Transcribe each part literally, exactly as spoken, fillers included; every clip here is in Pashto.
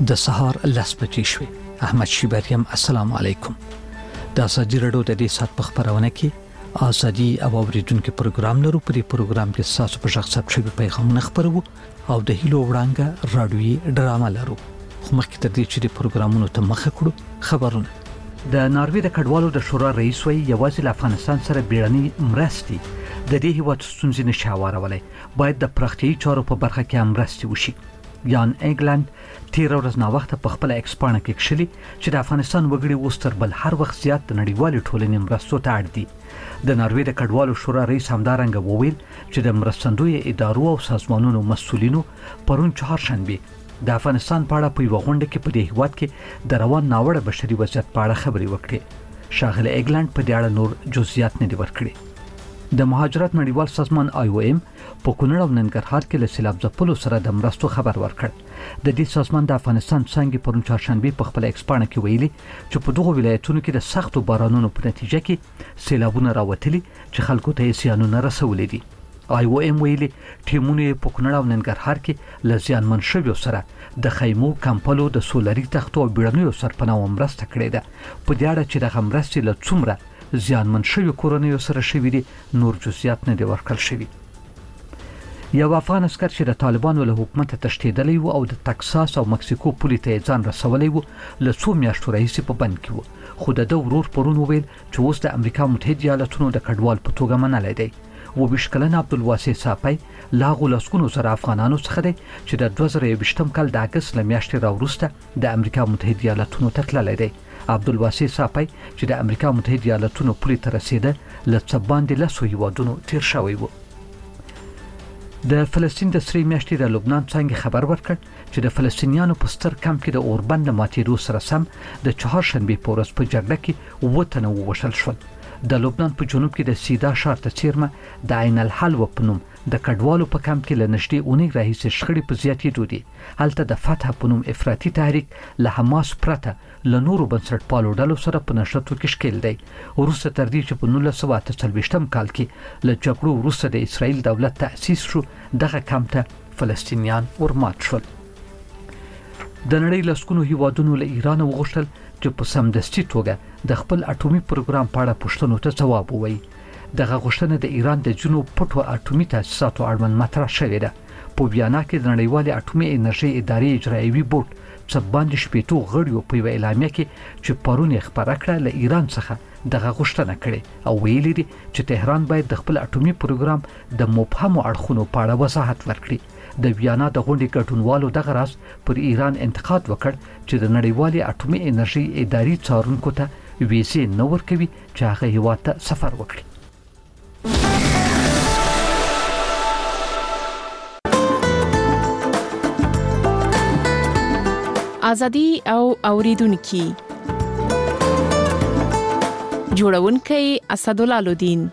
د سهار لس بجې شوې. احمد شیبریم السلام علیکم. د ازادي راډیو د دې سات په خبرونه کې ازادي او اوریدونکو پروګرام لرو. په دې پروګرام کې تاسو په شخص ثبت شوی پیغامونه خبرو او د هیلو وړاندې رادیوي ډرامه لرو. خو مخکې تر دې چې د پروګرامونو ته مخه کړو خبرونه. د ناروې د کډوالو د شورا رئیس وی یوازې له افغانستان سره بیړني مرستې د دې هیواد ستونزې نشي هوارولای. باید د پراختیایي چارو په برخه کې هم مرستې وشي. یان انګلند تیر ورځ نا وخت په خپل ایکسپانه کې کښلي چې د افغانستان وګړي اوس تر بل هر وخت زیات د نړیوالې ټولنې مرستو ته اړ دي. د ناروې د کډوالو شورا رئیس همدارنګه وویل چې د مرستندوی ادارو او سازمانونو مسؤلینو پرون چهارشنبه د افغانستان په اړه په یو غونډه کې په دې هیواد کې د روان ناوړه بشري وضعیت په اړه خبرې وکړې. شاغله انګلند په دې اړه نور جزئیات نه دی ورکړي. د مهاجرت نړیوال سازمان آی او ایم په کونړ او ننګرهار کې له سیلاب ځپلو سره د مرستو خبر ورکړ. د دې سازمان د افغانستان څنګه پرون چهارشنبه په خپل ایکسپانه کې ویلي چې په دغه ولایتونو کې د سختو بارانونو په نتیجه کې سیلابونه راوتلي چې خلکو ته زیانونه رسولي دي. آی او ایم ویلي ټیمونه په کونړ او ننګرهار کې له زیانمن شویو سره د خیمو کمپلو د سولري تختو او بیړنیو سرپناه مرسته کړې ده. په دې اړه چې د مرستې له څومره زیانمن شوی کورنیو سره شوی دي نور جزئیات نه دي ورکړل شوی. یو افغان عسكر چې د طالبانو له حکومت تشدیدلی وو او د تکساس او مکسیکو پولې ته ځان رسولی وو له څو میاشتو راهیسې په بند کې وو. خو د ده ورور پرون وویل چې اوس د امریکا متحده ایالاتونو د کډوال په توګه منلی دی. اوویشت کلن عبدالواسع صافی له هغو لسګونو زره افغانانو څخه دی چې د دوه زره یوویشتم کال د اګست له میاشتې راوروسته د امریکا متحده ایالاتونو ته تللی دی. عبدالواسع صافی چې د امریکا متحده ایالاتونو پولې ته رسیده له څه باندې لسو هیوادونو تیر شوی و. د فلسطین د سرې میاشتې د لبنان څنګه خبر ورکړ چې د فلسطینیانو په ستر کمپ کې د اوربند ماتېدو سره سم د چهارشنبې په ورځ په جګړه کې اووه تنه ووژل شول. د لبنان په جنوب کې د سیدا ښار ته څیرمه د عین الحلوه په نوم د کډوالو په کمپ کې له نږدې اونۍ راهیسې شخړې په زیاتېدو دي. هلته د فتح په نوم افراطي تحریک له حماس پرته له نورو بنسټپالو ډلو سره په نښتو کې ښکېل دی. وروسته تر دې چې په نولس سوه اته څلوېښتم کال کې له جګړو وروسته د اسرائیل دولت تأسیس شو دغه کمپ ته فلسطینیان ورمات شول. د نړۍ لسګونو هیوادونو له ایران وغوښتل چې په سمدستي توګه د خپل اټومي پروګرام په اړه پوښتنو ته ځواب ووایي. دغه غوښتنه د ایران د ځینو پټو اټومي تاسیساتو اړوند مطرح شوې ده. په بیانیه کې د نړیوالې اټومي انرژۍ ادارې اجرایوي بورډ څه باندې شپېتو غړیو په یوه اعلامیه کې چې پرون یې خپره کړه له ایران څخه دغه غوښتنه کړې او ویلي دي چې تهران باید د خپل اټومي پروګرام د مبهمو اړخونو په اړه وضاحت ورکړي. د ویانا د غونډې ګډونوالو دغه راز پر ایران انتقاد وکړ چې د نړیوالې اټومي انرژۍ ادارې څارونکو ته ویزې نه ورکوي چې هغه هیواد ته سفر وکړي. ازادي او اوریدونکو جوړونکي اسدالله لودین.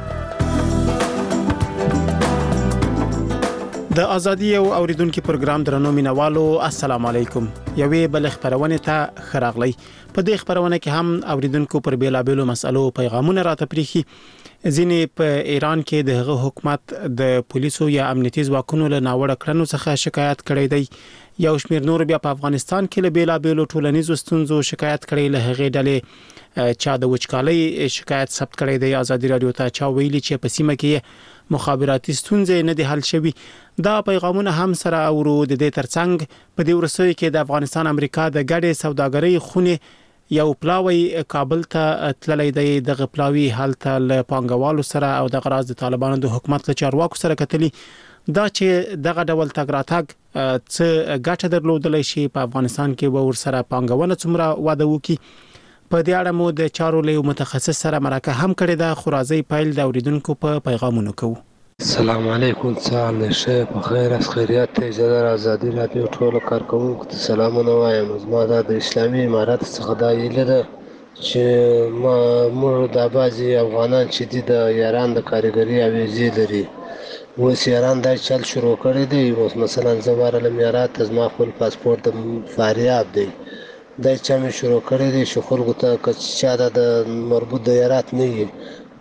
د ازادي او اوریدونکو پروګرام درنو مینوالو السلام علیکم. یوې بل خبرونه ته خراغلی. په دې خبرونه کې هم اوریدونکو پر بیلابېلو مسالو پیغامونه راته پریخي. ځینې په ایران کې د هغه حکومت د پولیسو یا امنیتي ځواکونو له ناوړه کړنو څخه شکایت کړی دی. یو شمېر نور بیا په افغانستان کې له بیلابېلو ټولنیزو ستونزو شکایت کړی. له هغې ډلې چا د وچکالۍ شکایت ثبت کړی دی. ازادي راډیو ته چا ویلي چې په سیمه کې مخابراتي ستونزې نه دي حل شوي. دا پیغامونه هم سره اورو. د دې ترڅنګ په دې ورسوي کې د افغانستان امریکا د ګډې سوداګرۍ خونې یو پلاوی کابل ته تللی دی. دغه پلاوی هلته له پانګوالو سره او د غراض د طالبانو د حکومت له چارواکو سره کتلی. دا چې دغه ډول تګ راتګ څه ګټه درلودلی شي په افغانستان کې به ورسره پانګونه څومره واده وکړي. په دې اړه مو د چارو له متخصص سره مرکه هم کړې ده. خو راځئ پیل د اوریدونکو په پیغامونو کوو. السلام علیکم. سهار شه په خیر اس خیریت ته زړه ازادي راډیو ټول کارکونکو ته سلامونه وایم. زما د اسلامي امارات څخه دا ویل ده چې ما موږ د بازي افغانان چې د ایران د کاریګری اویزې لري اوس ایران دا چل شروع کړی دی. اوس مثلا زماره لمیارات زما خپل پاسپورت فاریاب دی دا چې مې شروع کړی دی چې خلکو ته چې د مربوط د ایرات نه وي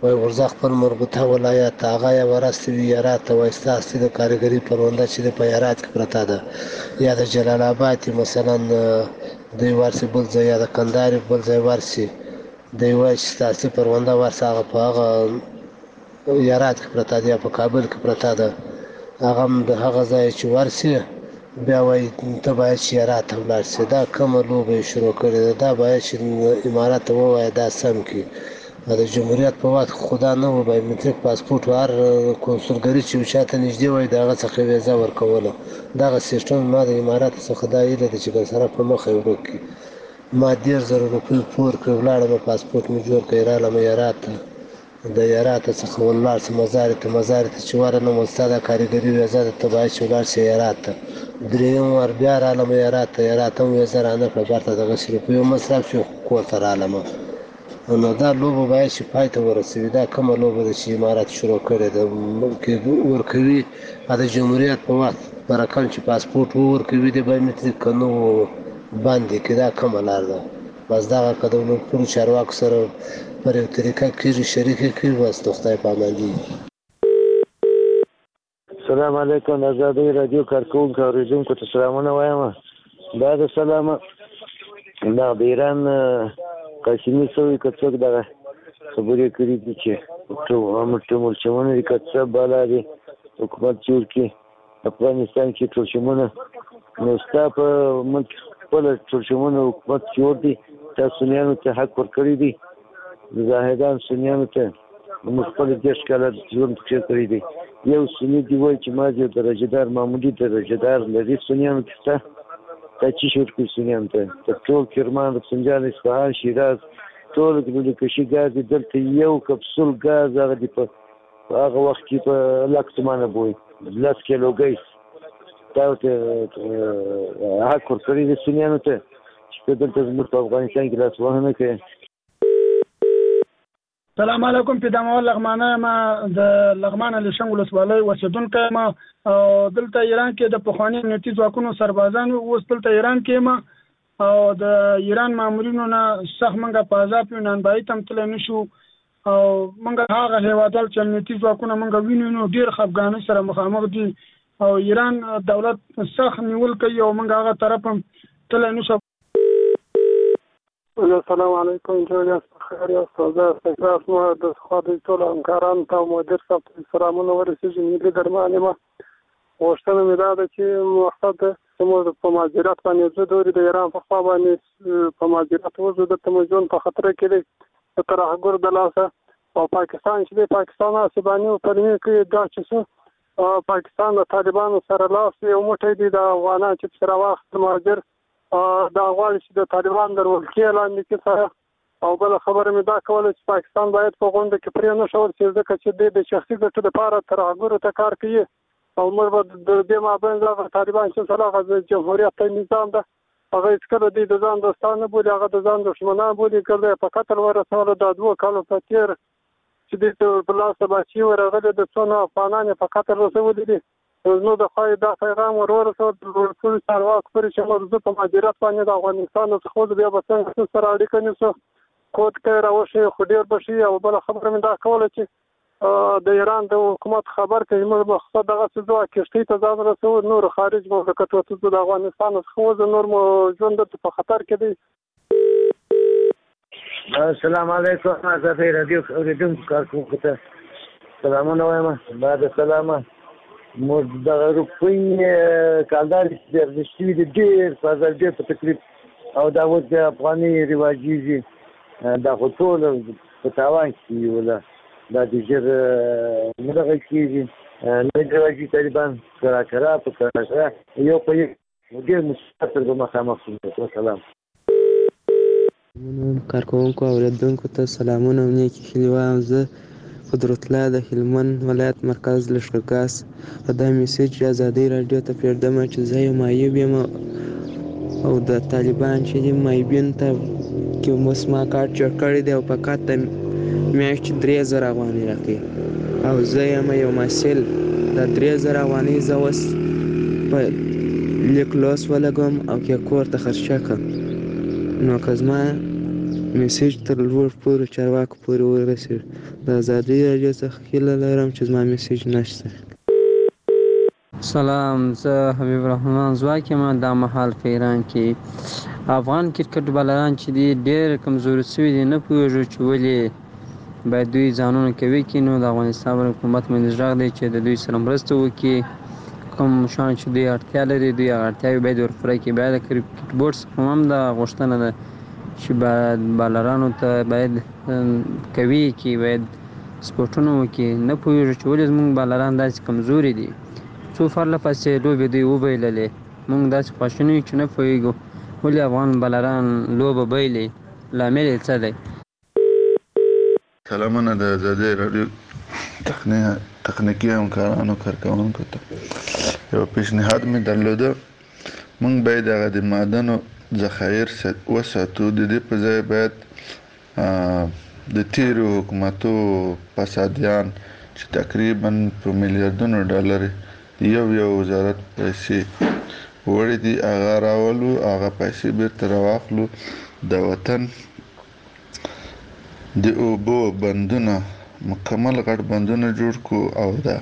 وای ورځ خپل مربوطه ولایت هغه یې ورستې وي یارات ته وایي ستاسې د کارګري پرونده چې د په یارات کې پرته ده یا د جلال آباد مثلا دوی ورسي بل ځای یا د کندهار بل ځای ورسي دوی وایي چې ستاسې پرونده ورسه هغه په هغه یارات کې پرته ده یا په کابل کې پرته ده هغه هم د هغه ځای چې ورسي بیا وایي ته باید چې یارات ته ولاړ سې دا کومه لوبه یې شروع کړې ده دا باید چې امارات ته ووایه دا سم کړي د جمهوریت په وخت خدا نه و بایومټریک پاسپورت هر کنسولګري چې یو چاته نږدې وای د هغه څخه ویزه ورکوله دغه سیسټم ما د امارات څخه دا هیله ده چې ګلسره په مخه یې ورک کړي ما دېرش زره روپۍ پور کړې ولاړم پاسپورت مې جوړ کړی رالم یارات ته د یارات څخه ولاړ شم مزارې ته مزارې ته چې ورنم ستا دا کارګري ویزه ده ته باید چې ولاړ شې یارات ته درېیم وار بیا رالم یارات ته یارات هم ویزه رانه کړه بېرته دغسې روپیو مصرف شو کور ته رالم نو دا لوبه باید چې پای ته ورسوي دا کومه لوبه ده چې امارات شروع کړې ده ورکوي د جمهوریت په وخت په رقم چې پاسپورټ ورکوي د بایومټریک که نه بند یې کړي دا کومه لار ده بس دغه که د ټولو چارواکو سره پر یو طریقه کېږي شریکې کړي بس د خدای په امان دي. السلام علیکم د ازادۍ راډیو کارکوونکو اورېدونکو ته سلامونه وایم دا د سلامه دا د ایران قاسمي سوی که څوک دغه خبرې کړي دي چې ټولچمونه دي که څه بالا دي حکومت جوړ کړي افغانستان کې ټولچمونه نو ستا په ملک خپله ټولچمونه حکومت جوړ دي تا سنیانو ته حق ورکړی دي د زاهدان سنیانو ته موږ خپل دېرش کاله ژوند پکې کړی دی یو سني دي وایي چې ما یو درجه دار معمولي درجه دار لري سنیانو کې شته تا چی شو ورکړي سنیانو ته تر ټول کرمان رفسنجان اصفهان شیراز ټول لوډکشي ګاز دي دلته یو کپسول ګاز هغه دي په هغه وخت کې په لک تومانه بوي لس کیلو ګیس دا ورته حق ورکړي دي سنیانو ته چې دلته زموږ په افغانستان کې لاسوهنه کوي. سلام علیکم پیدامول لغمانه ما د لغمانه لشنګ ولسوالۍ اوسیدونکی ما او دلته ایران کې د پخواني امنیتي ځواکونو سربازان اوس دلته ایران کې ما او د ایران مامورینو نه سخت منګه په عذاب یو نانبایي ته هم تللی نه شو او منګه هغه هېوادوال چې امنیتي ځواکونه منګه وینو نو ډېر خفګانۍ سره مخامخ دي او ایران دولت سخت نیول کوي او منګه هغه طرف هم تللی نه شو. السلام علیکم جوړ خیر یا استاد تکرار مو د خو د ټول همکارانو ته مدیر صاحب سلامونه ورسېږي ملي درمانه ما وشتنه مې دا ده چې مقصد زموږ په ماجرات باندې زه دوري د ایران په خوا باندې په ماجرات وزو د تمجون په خطر کې دی تر هغه د لاسه او پاکستان چې د پاکستان اسباني او پرمې کې دا چې پاکستان د طالبانو سره لاس یو موټی دی د افغانان چې سره واخت ماجر دا غواړي چې د طالبان د ولکې لاندې کې سره او بل خبره مې دا کوله چې پاکستان باید په غونډه کې پرې نه شول چې ځکه چې د شخصي ګټو لپاره تر هغه ته کار کوي او موږ به د دې مابین د طالبان چې سره د جمهوریت نظام ده هغه څکره د ځان دوستانه بولي هغه د ځان دښمنان بولي کړي په قتل ورسول د دوه کالو په تیر چې د بلاس بچي ورغله د څونو افغانان په قتل رسول دي نو د خای دا پیغام ورور سره ټول چارواک پر چې موږ په ماجرات باندې د افغانستان څخه د بیا بسنګ سره اړیکه نیسو کوټ کې راوشي خو ډیر بشي او بل خبره مې دا کوله چې د ایران د حکومت خبر کوي موږ مقصد دغه څه ځوا کېشتي ته ځان رسو نور خارج مملکت ته د افغانستان څخه نور مو ژوند په خطر کې دی. السلام علیکم ازادۍ راډیو اوریدونکو کارکوونکو ته سلامونه وایم بعد سلامه موږ د روپۍ کالدار چې ارزښتي دي ډېر په ډېر په تکلیف او دا اوس د افغاني رواجیږي دا خو ټول په تاوان کې ولا دا د ژر نه دغه کېږي نه رواجي طالبان کرا کرا په کرا کرا یو په یو ډېر مستقر به مخامخ شو. سلام کارکوونکو اوریدونکو ته سلامونه او نیکې هیلې وایم. زه قدرت الله د هلمند ولایت مرکز لښکرګاه په دا میسج ازادۍ راډیو ته پرېږدم چې زه یو معیوب یم او د طالبان چې دي معیوبینو ته کې اوس ما کارت جوړ کړی دی او په کارت ته میاشتې درې زره افغانۍ راکوي او زه یم یو محصل دا درې زره افغانۍ زه اوس په لیک لوست ولګوم او کې کور ته خرچه کړم نو که زما میسیج تر لوړ پورې چارواکو پورې ورسېږي. د ازادۍ راډیو څخه هیله لرم چې زما میسیج نشته. سلام، زه حبیب الرحمن ځواک یم. دا مهال په ایران کې افغان کرکټ بالران چې دي ډېر کمزوري شوي دي، نه پوهېږو چې ولې باید دوی ځانونه قوي کړي. نو د افغانستان حکومت باندې غږ دی چې د دوی سره مرسته وکړي. کوم شیان چې دوی اړتیا لري دوی هغه اړتیاوې باید ورپوره کړي. بیا د کرکټ بورډ څخه هم دا غوښتنه ده چې باید بالرانو ته باید قوي کړي، باید سپورټونه وکړي. نه پوهېږو چې ولې زموږ بالران داسې کمزوري دي. څو پرله پسې لوبې دوی وبایللې، موږ داسې خواشیني یو چې نه پوهېږو ولې افغان بالران لوبه بایلي، لامل یې څه دی. سلامونه د ازادۍ راډیو تخنیکي همکارانو کارکوونکو ته. یو پیشنهاد مې درلوده، موږ باید هغه د معدنو ذخایر وساتو. د دې په ځای باید د تیرو حکومتو فسادیان چې تقریبا په میلیاردونو ډالر یو یو وزارت پیسې وړي دي هغه راولو، هغه پیسې بیرته راواخلو، د وطن د اوبو بندونه مکمل غټ بندونه جوړ کو، او دا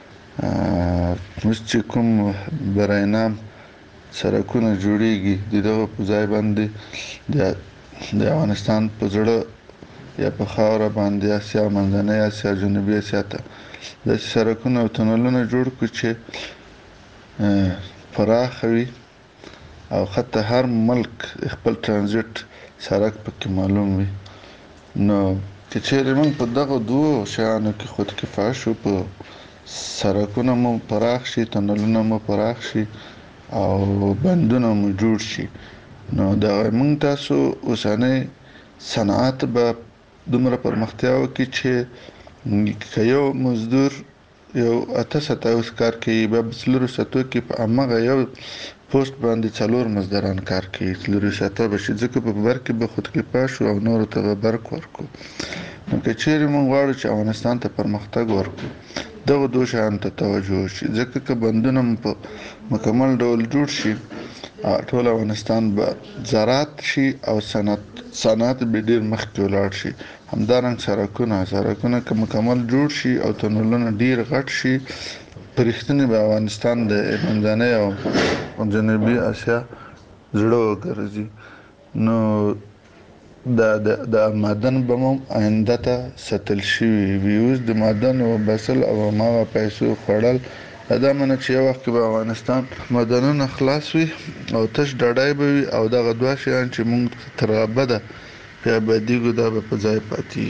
اوس چې کوم براینام سړکونه جوړیږي د دغه په ځای باندې د افغانستان په زړه یا په خاوره باندې اسیا، منځنۍ اسیا، جنوبي اسیا ته داسې سړکونه او تونلونه جوړ کړو چې پراخ وي او حتی هر ملک خپل ترانزیت سړک پکې معلوم وي. نو که چیرې موږ په دغه دوو شیانو کې خودکفا شو، په سړکونه مو پراخ شي، تونلونه مو پراخ شي او بندونه مو جوړ شي، نو دا موږ تاسو اوسنۍ صنعت به دومره پرمختیا وکړي چې که یو مزدور یو اته ساعته اوس کار کوي، بیا په څلورو ساعتو کې په هماغه یو پوسټ باندې څلور مزدوران کار کوي، څلورو ساعته به شي، ځکه په برق کې به خودکفا شو او نورو ته به برق ورکړو. نو که چیرې موږ غواړو چې افغانستان ته پرمختګ ورکړو، دغه دوه شیانو ته توجه وشي، ځکه که بندونه په مکمل ډول جوړ شي ټول افغانستان به زراعت شي او صنعت صنعت به ډېر مخکې ولاړ شي. همدارنګه سړکونه سړکونه که مکمل جوړ شي او تونلونه ډېر غټ شي، په رښتینې به افغانستان د منځنۍ او جنوبي اسیا زړه وګرځي. نو دا د معدن به مو آینده ته ساتل شوي وي. اوس د معدن وباسل او هماغه پیسو خوړل دا معنی چې یو وخت کې به افغانستان معدنونه خلاص وي او تش ډاډای به وي، او دغه دوه شیان چې موږ تر ابده په ابدیږو دا به په ځای پاتې.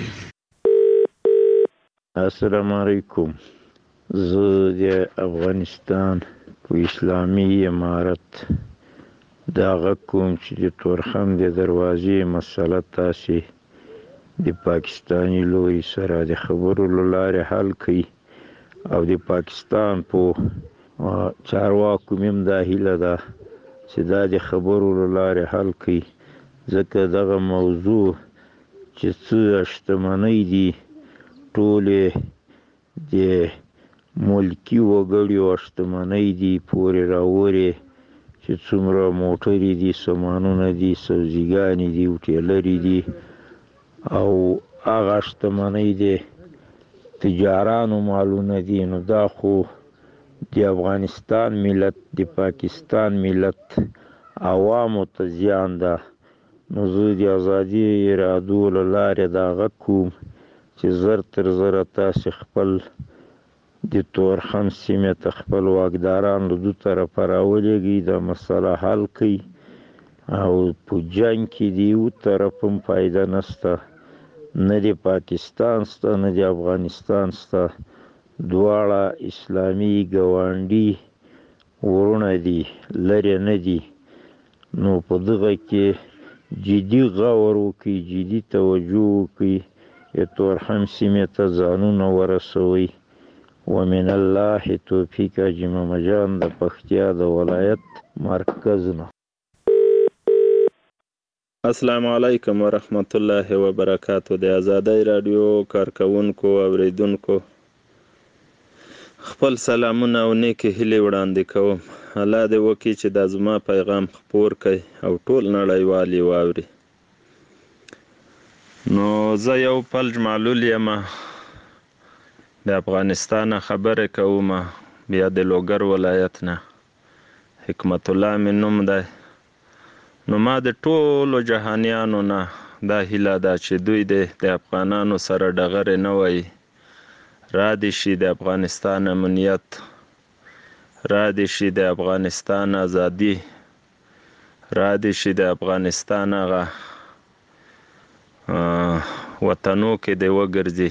السلام علیکم. زه د افغانستان په اسلامي امارت دغه کوم چې د تورخم د دروازې مسله تاسې د پاکستاني لوري سره د خبرو له لارې حل کړي، او د پاکستان په چارواکو مې هم دا هیله ده چې دا د خبرو له لارې حل کړي، ځکه دغه موضوع چې څه شتمنۍ دي ټولې د ملکي وګړو شتمنۍ دي پورې راورې، چې څومره موټرې دي، سامانونه دي، سبزیګانې دي، هوټلرې دي، او هغه شتمنۍ دي تجارانو مالونه دي. نو دا خو د افغانستان ملت د پاکستان ملت عوامو ته زیان ده. نو زه د ازادي ارادو له لارې دا غږ کوم چې زر تر زره تاسې خپل د تورخم سیمې ته خپل واکداران له دو طرفه راولېږئ، دا مسله حل کړئ، او په جنګ کې د یو طرف هم فایده نشته، نه د پاکستان سته نه د افغانستان سته، دواړه اسلامي ګاونډي ورونه دي، لرې نه دي. نو په دغه کې جدي غور وکړئ، جدي توجه وکړئ، د تورخم سیمې ته ځانونه ورسوئ. ومن الله توفیق. حاجي محمد جان د پکتیا د ولایت مرکز نه. السلام علیکم ورحمت الله وبرکاتو. د ازادۍ راډیو کارکوونکو او اوریدونکو خپل سلامونه او نیکې هیلې وړاندې کوم. الله دې وکړي چې دا زما پیغام خپور کړي او ټول نړیوال یې واوري. نو زه یو فلج معلول یم، د افغانستان خبرې کوم، بیا د لوګر ولایت نه. حکمت الله مې نوم دی. نو ما د ټولو جهانیانو نه دا هیله ده چې دوی د افغانانو سره ډغرې نه وایي، را دې شي د افغانستان امنیت، را دې شي د افغانستان ازادي، را دې شي د افغانستان هغه وطنو کې دې وګرځي.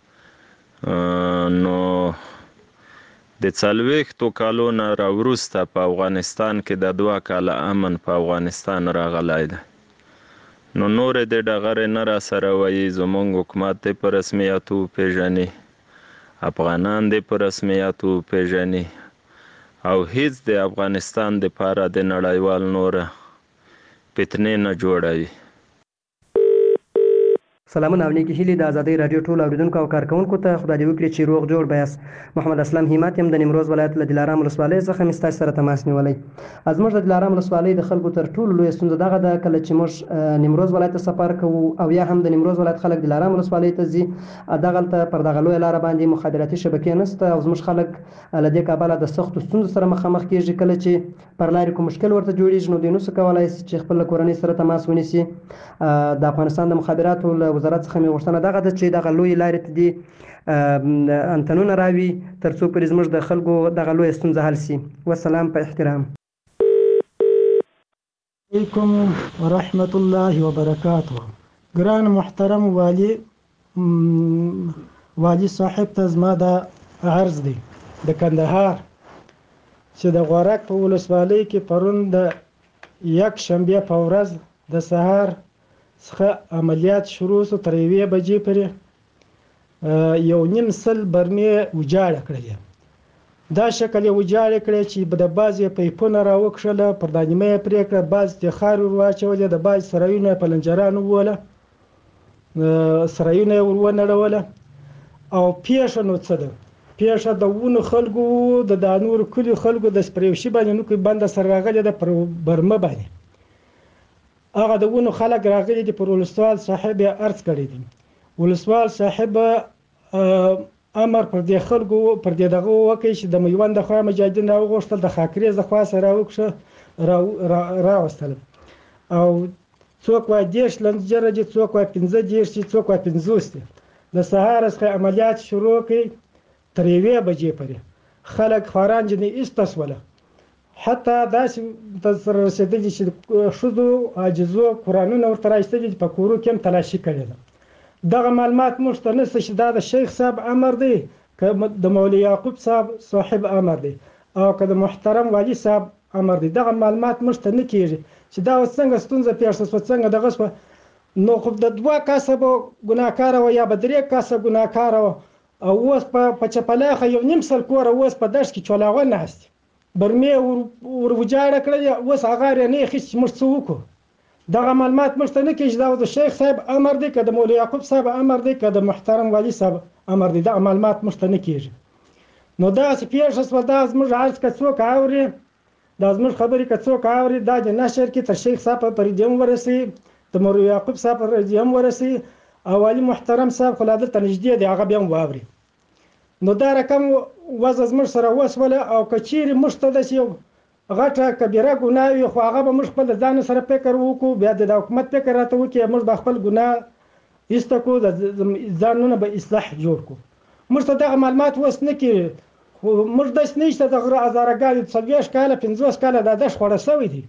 نو د څلوېښتو کالو نه راوروسته په افغانستان کې د دوه کاله امن په افغانستان راغلی دی. نو نورې د ډغرې نه را سره وایي، زموږ حکومت دې په رسمیت وپېژني، افغانان دې په رسمیت وپېژني، او هیڅ د افغانستان دپاره د نړیوال نوره فتنې نه جوړوي. سلامونه او نیکی هیلې د ازادۍ راډیو ټولو اورېدونکو او کارکوونکو ته خدای دې وکړي چې روغ جوړ بیاست. محمد اسلم همت یم د نیمروز ولایت له دلارام ولسوالۍ څخه مې ستاسو سره تماس نیولی. زموږ د دلارام ولسوالۍ د خلکو تر ټولو لویه ستونزه دغه ده، کله چې موږ نیمروز ولایت ته سفر کوو او یا هم د نیمروز ولایت خلک دلارام ولسوالۍ ته ځي، دغلته پر دغه لویه لاره باندې مخابراتي شبکې نشته او زموږ خلک له دې کبله د سختو ستونزو سره مخامخ کېږي. کله چې پر لارې کوم مشکل ورته جوړېږي نو دوی نشي کولی چې خپل له کورنۍ سره تماس ونیسي. د افغانستان د مخابراتو له وزارت څخه مې غوښتنه دغه ده چې دغه لویې لارې ته دې انتنونه راوي تر څو پورې زموږ د خلکو دغه لویه ستونزه حل شي. والسلام په احترام. علیکم ورحمت الله وبرکاته. ګران محترم والی والی صاحب ته زما دا عرض دی د کندهار چې د غورک په ولسوالۍ کې پرون د یک شنبه په ورځ د سهار څخه عملیات شروع شو، تر یوې بجې پورې یو نیم سل برمې وجاړه کړلې. دا شکل یې وجاړه کړې چې د بعضې پیپونه راوکښله، پر دا نیمه یې پرې کړه، بعضې ترې خاورې ور واچولې، د بعضې سرایونه یې په لنجران ووله، سرایونه یې ور ونړوله. او پیښه نو څه ده؟ پیښه د ونو خلکو د دا نورو کلیو خلکو د سپریوشي باندې نو کې بنده سره راغلې ده پر برمه باندې. هغه د ونو خلک راغلي دي، پر ولسوال صاحب یې عرض کړی دی. ولسوال صاحب امر پر دې خلکو پر دې دغه وکړي چې د میوند د خوا مجاهدین راوغوښتل، د خاکریز د خوا سره راوکښه راوستل، او څوک وایي دېرش لنجره دي، څوک وایي پنځه دېرش دي، څوک وایي پنځوس دي. د سهار څخه عملیات شروع کړي تر یوې بجې پورې خلک خواران جنې ایسته شوله. حتی داسې ته سره رسېدلي چې ښځو عاجزو قرآنونه ورته رایستلي دي، په کورو کې هم تلاشي کړې ده. دغه معلومات موږ ته نشته چې دا د شیخ صاحب امر دی که د مولوي یعقوب صاحب صاحب امر دی او که د محترم والي صاحب امر دی. دغه معلومات موږ ته نه کېږي چې دا اوس څنګه ستونزه پېښه شوه، څنګه دغه شوه. نو خو د دوه کسه به ګناهکاره وه یا به درې کسه ګناهکاره وه، او اوس په چپلاخه یو نیم سل کوره اوس په دشت کې چولاغه ناست برمې ور وجاړه کړلې، اوس هغه یې نه اخیست چې موږ څه وکړو. دغه معلومات موږ ته نه کېږي دا د شیخ صاحب امر دی که د مولوي یعقوب صاحب امر دی که د محترم والي صاحب امر دی. دغه معلومات موږ ته نه کېږي. نو داسې پېښه شوه، دا زموږ عرض که څوک اوري، دا زموږ خبرې که څوک اوري، دا د نشر کې تر شیخ صاحب پر دې هم ورسوي، د مولوي یعقوب صاحب پر دې هم ورسوي، او والي محترم صاحب خو لا دلته نږدې دی، هغه بیا هم واوري. نو دا رقم وضع زموږ سره وسوله، او که چیرې موږ ته داسې یو غټه کبیره ګناه وي خو هغه به موږ خپل د ځان سره فکر وکړو، بیا د حکومت فکر راته وکړي، موږ به خپل ګناه ایسته کړو، د ځانونه به اصلاح جوړ کړو. موږ ته دغه معلومات اوس نه کېږي، خو موږ داسې نه چې د غره هزارهګانې څلوېښت کاله پنځوس کاله دا دښت خوړه شوی دی.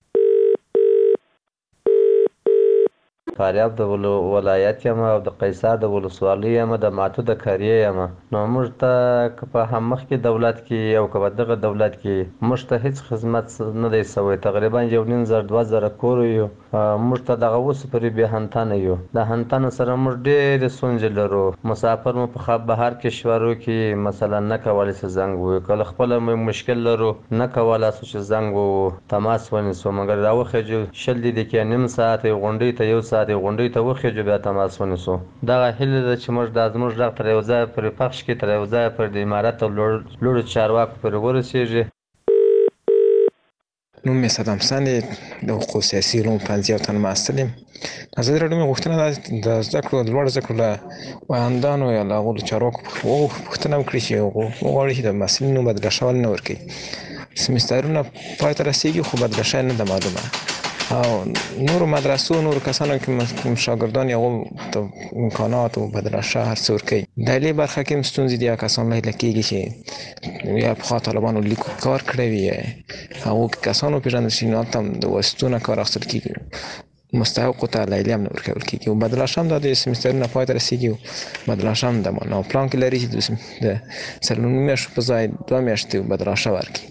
فاریاب د ولایت یم او د قیصار د ولسوالۍ یم، د ماتو د قریې یم. نو موږ ته که په هم مخکې دولت کې او که په دغه دولت کې موږ ته هېڅ خدمت نه دی شوی. تقریبا یو نیم زر دوه زره کور یو، موږ ته دغه اوس پورې بې هنتنه یو. د هنتنو سره موږ ډېرې ستونزې لرو. مسافر مو په بهر کشورو کې مثلا نه کولی چې زنګ ووهو، که له خپله مشکل لرو نه کولی شو چې زنګ ووهو تماس ونیسو، مګر راوخېږو شل دقیقې نیم ساعت غونډۍ ته یو ساعت غونډۍ ته وخېږو بیا تماس ونیسو. دغه هیله ده چې موږ دا زموږ غږ تر یو ځایه پورې پخش کړي، تر یو ځایه پورې د امارت او لوړو چارواکو پورې ورسېږي. نوم مې صدام حسن دی، د حقوقو سیاسي علومو پوهنځي یو تن محصل یم. ازادي راډیو مې غوښتنه ده د زده کړو د لوړو زده کړو له پوهاندانو یا له هغو له چارواکو پوښتنه وکړي چې وغواړي چې د محصلینو بدله شوی نه ورکوي. سمسترونه پای ته رسېږي خو بدله شوی نه ده معلومه، او نورو مدرسو نورو کسانو کې شاګردان یې هغو ته امکانات او بدله شوی هر څه ورکوي. د علمي برخه کې هم ستونزې دي، کسان لیدل کېږي چې یا پخوا طالبانو لیکو کار کړی وي، هغو کسانو وپېژندل شي نو هلته هم د واسطو نه کار اخیستل کېږي، مستحقو ته لیلیه هم نه ورکول کېږي. او بدله شوی هم دا د سمسترونه پای ته رسېږي او بدله شوی هم د نو پلان کې لري چې د څلورو میاشتو په ځای دوه میاشتې بدله شوی ورکړي.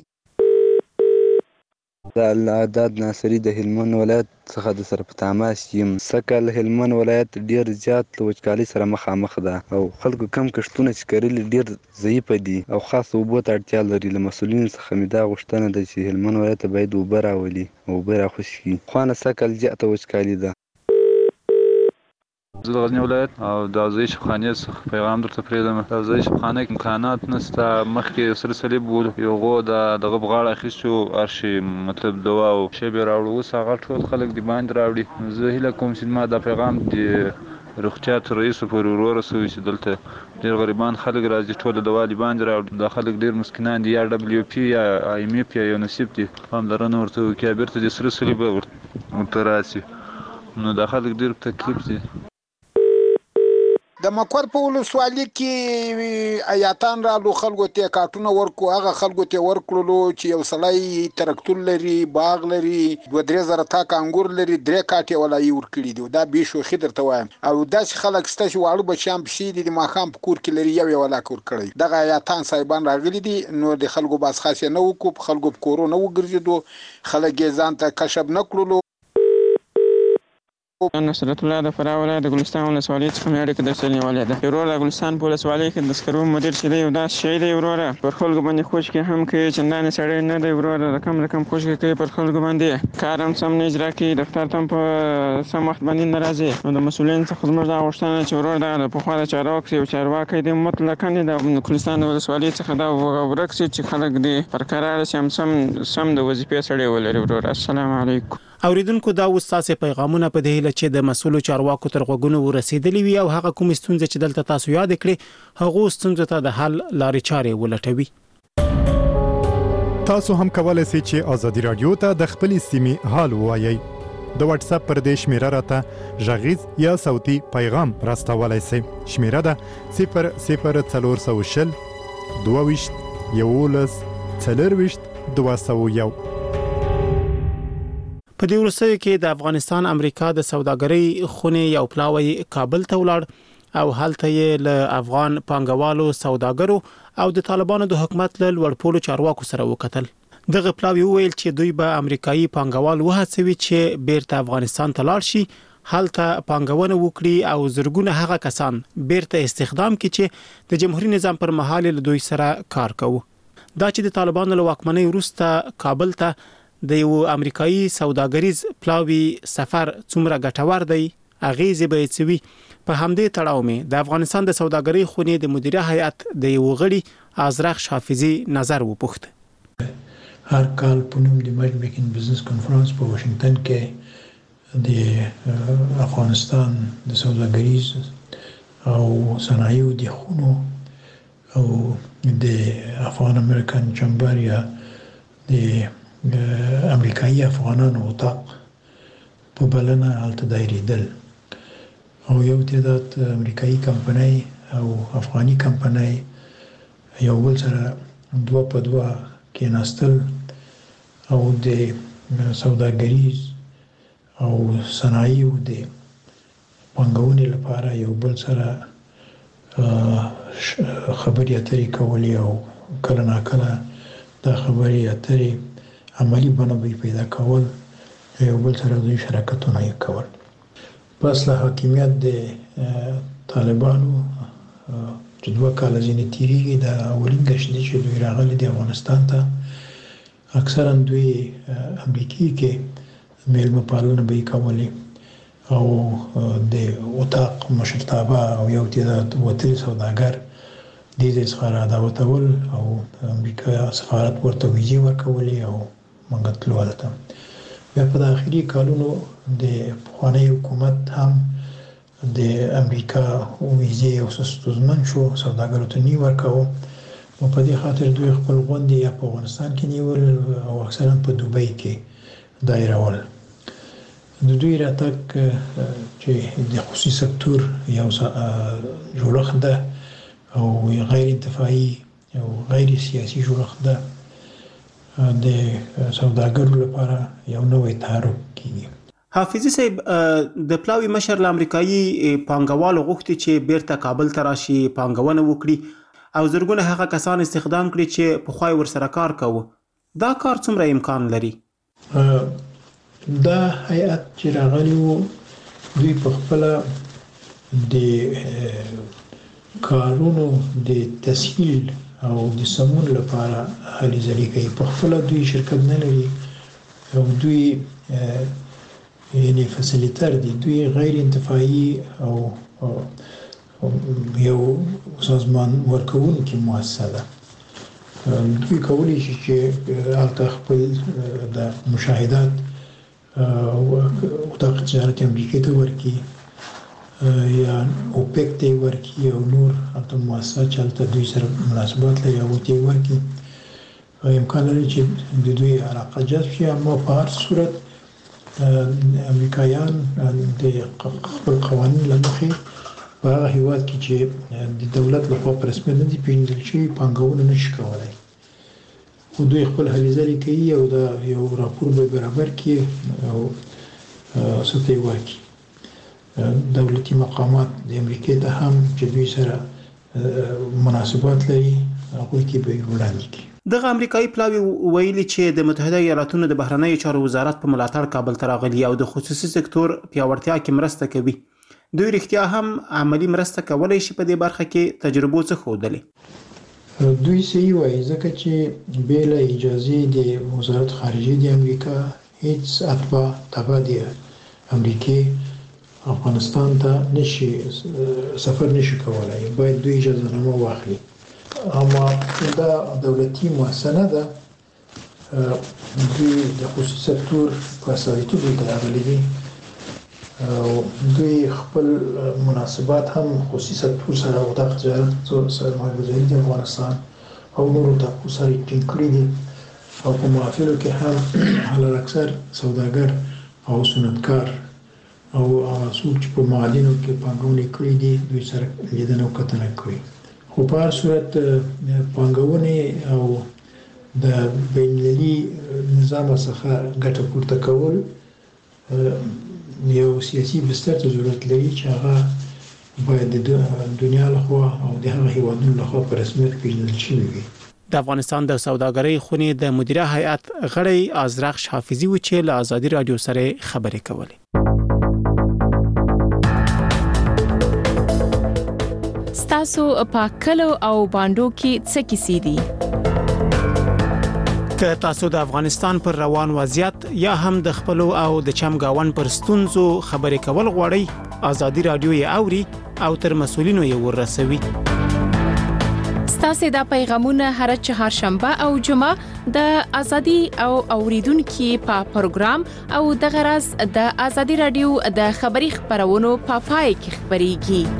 د العداد ناصري د هلمند ولایت څخه د سره په تماس یم. سږکال هلمند ولایت ډیر زیات له وچکالۍ سره مخامخ ده او خلکو کم کښتونه چې کرلي ډیر ضعیفه دي او خاص اوبو ته اړتیا لري. له مسؤلینو څخه مې دا غوښتنه ده چې هلمند ولایت ته باید اوبه راولي او اوبه راخوشي کړي. خو نه سږکال زیاته وچکالي ده. زه د غزني ولایت او د اوزایي شفخانې څخه پیغام درته پرېږدم. د اوزایي شفخانه کې امکانات نشته. مخکې سره صلیب و، یوغو د دغه په غاړه اخیستي وو، هر شي مطلب دوا او شی به یې راوړو. اوس هغه ټول خلک د باندې راوړي. زه هیله کوم چې ما دا پیغام د روغتیا تر رئیسو پورې ور ورسوي چې دلته ډېر غریبان خلک راځي، ټول د دوا د باندې راوړي. دا خلک ډېر مسکینان دي، یا ډبلیو پي یا آی ایم اف یا یونیسف دي، پاملرنه ورته وکړي، بېرته د سره صلیب ورته راسي. نو دا خلک ډېر په تکلیف دي. د مکور په ولسوالۍ کې ایاتان رالو، خلکو ته کارتونه ورکو. هغه خلکو ته ورکړلو چې یو سړی ترکتور لري، باغ لري، دوه درې زره تاک انګور لري، درې کاټې ولایي ورکړي دي. دا بې شوخي درته وایم. او داسې خلک شته چې واړه بچیان پسې دي، د ماښام په کور کې لري، یو یې ولاک ورکړی. دغه ایاتان صاحبان راغلي دي، نو د خلکو باسخاس یې نه وکړو، په خلکو په کورو نه وګرځېدو، خلک یې ځان ته کشف نه کړلو. نصرت الله د فراه ولایت د ګلستان ولسوالۍ څخه مې اړیکه درسره نیولې ده. وروره د ګلستان په ولسوالۍ کې د سکرو مدیر چې دی یو داسې شی دی وروره، پر خلکو باندې خوشکې هم کوي، چندانې سړی نه دی وروره، رقم رقم خوشکې کوي پر خلکو باندې، کار هم سم نه اجرا کوي، دفتر ته هم په سم وخت باندې نه راځي. نو د مسؤلینو څخه زموږ دا غوښتنه چې وروره دغه د پخوا د چارواکو یو چارواکی دی مطلقاً د ګلستان د ولسوالۍ څخه دا ورک شي چې خلک دې پر قرار شي، هم سم سم د وظیفې سړی ولري وروره. السلام علیکم. اوریدونکو دا اوس تاسو پیغامونه په دې هیله چې د مسؤلو چارواکو تر غوږونو ورسېدلې وي او هغه کوم ستونزې چې دلته تاسو یاد کړئ هغه ستونزې ته د حل لارې چارې ولټوي. تاسو هم کولای شئ چې ازادي رادیو ته د خپلې سیمې حال ووایئ. د واتس اپ پر دې شمیره راته غږیز یا صوتي پیغام راستولای شئ. شمیره ده صفر صفر څلور سوه شل دوه ویشت یولس څلور ویشت دوه سوه یو. په دې وروستیو کې د افغانستان امریکا د سوداګرۍ خونې یو پلاوی کابل ته ولاړ او هلته یې له افغان پانګوالو، سوداګرو او د طالبانو د حکومت له لوړپوړو چارواکو سره وکتل. دغه پلاوی ویل چې دوی به امریکایي پانګوال وهڅوي چې بیرته افغانستان ته لاړ شي، هلته پانګونه وکړي او زرګونه هغه کسان بیرته استخدام کړي چې د جمهوریت نظام پر مهال له دوی سره کار کوي. دا چې د طالبانو له واکمنۍ وروسته کابل ته د یو امریکایي سوداګریز پلاوی سفر څومره ګټور دی، اغیزې به څه وي. په همدې تړاو مې د افغانستان د سوداګرۍ خونې د مدیره هیئت د یو غړي ازرخ حافظي نظر وپوښت. هر کال په نوم د مچ میکینګ بزنس کانفرنس په واشنگټن کې د افغانستان د سوداګریز او صنایعو د خونو او د افغان امریکن چمبر یا د امریکایي افغانانو اتاق په بلنه هلته دایریدل او یو تعداد امریکایي کمپنۍ او افغاني کمپنۍ یو بل سره دوه په دوه کېناستل او د سوداګریز او صنایعو د پانګونې لپاره یو بل سره خبرې اترې کولې او کله ناکله دا خبرې اترې عملی بڼه پیدا کول، یو بل سره دوی شراکتونه یې کول. پس له حاکمیت د طالبانو چې دوه کاله ځینې تېرېږي، د اولین ګشت دی چې دوی راغلي دي افغانستان ته. اکثرا دوی امریکې کې میلمه پالنه به یې کولې او د اتاق مشرتابه او یو تعداد وتلي سوداګر دې ځای څخه را دعوتول او امریکا سفارت ورته ویزې ورکولې او موږ تلو هلته. بیا په داخلي کالونو د پخواني حکومت هم د امریکا ویزې او ستونزمن شو، سوداګرو ته نه ورکاوه. نو په دې خاطر دوی خپل غونډې یا په افغانستان کې نیول او اکثرا په دوبۍ کې دایرول. د دوی راتګ چې د خصوصي سکتور یو جوړښت ده او غیر انتفاعي او غیر سیاسي جوړښت ده، د سوداګرو لپاره یو نوی تحرک کیږي. حافظي صاحب، د پلاوي مشر له امریکایي پانګوالو غوښتي چې بیرته کابل ته راشي، پانګونه وکړي او زرګونه هغه کسان استخدام کړي چې پخوای ورسره کار کوي. دا کار څومره امکان لري؟ دا هیئت چې راغلی وو دوی په خپله د کارونو د تسهیل او د سمون لپاره هلې ځلې کوي. په خپله دوی شرکت نه لري او دوی یعنی فسیلیتر دي، دوی غیر انتفاعي او یو سازمان ورکوونکې مؤسسه ده. دوی کولی شي چې هلته خپل د مشاهدات اتاق تجارت امریکې ته ورکړي یا اوپیک ته یې ورکړي او نور هلته مؤسسات چې هلته دوی سره مناسبات لري هغوی ته یې ورکړي. امکان لري چې د دوی علاقه جذب شي، اما په هر صورت امریکایان د خپل قوانین له مخې په هغه هیواد کې چې د دولت لخوا په رسمیت نه دي پېژندل شوي پانګونه نشي کولی، خو دوی خپل هلې ځلې کوي او دا یو راپور به برابر کړي او څه ته یې ورکړي. دولتي مقامات د امریکې ته هم چې دوی سره مناسبات لري هغوی کې به یې وړاندې کړي. دغه امریکایي پلاوي ویلي چې د متحده ایالاتونو د بهرنیو چارو وزارت په ملاتړ کابل ته راغلي او د خصوصي سکتور پیاوړتیا کې مرسته کوي. دوی رښتیا هم عملی مرسته کولی شي په دې برخه کې تجربو څه ښودلې؟ دوی صحیح وایي ځکه چې بې له اجازې د وزارت خارجه د امریکا هیڅ اتباع تبع د امریکې افغانستان ته نشي سفر نشي کولی، باید دوی اجازه نامه واخلي. اما دا دولتي مؤسسه نه ده، دوی د خصوصي سکتور په استازیتوب ته راغلي دي او دوی خپل مناسبات هم خصوصي سکتور سره او د تجارت سرمایه‌گذاري د افغانستان او نورو ټاپو سره ټینګ کړي دي او په محافلو کې هم حلال اکثر سوداګر او صنعتکار او هغه څوک چې په معادنو کې پانګونه کړې دي دوی سره لیدنه او کتنه کوي. خو په هر صورت پانګونې او د بین‌المللي نظام څخه ګټه پورته کول یو سیاسي بستر ته ضرورت لري چې هغه باید د دنیا لخوا او د هغه هیوادونو لخوا په رسمیت پیژندل شوي وي. د افغانستان د سوداګرۍ خونې د مدیره هیئت غړی ازرخش حافظي و چې له ازادي رادیو سره خبرې کولې. تاسو په کلو او باندو کې څه کیسې دي؟ که تاسو د افغانستان پر روان وضعیت یا هم د خپل او د چمګاون پر ستونزو خبرې کول غواړئ، ازادي رادیو یې اوري او تر مسؤلینو یې ورسوي. ستاسو د پیغامونه هر چهارشنبه او جمعه د ازادي او اوریدونکو په پروګرام او د غرض د ازادي رادیو د خبري خبرونو په پای کې خبريږي.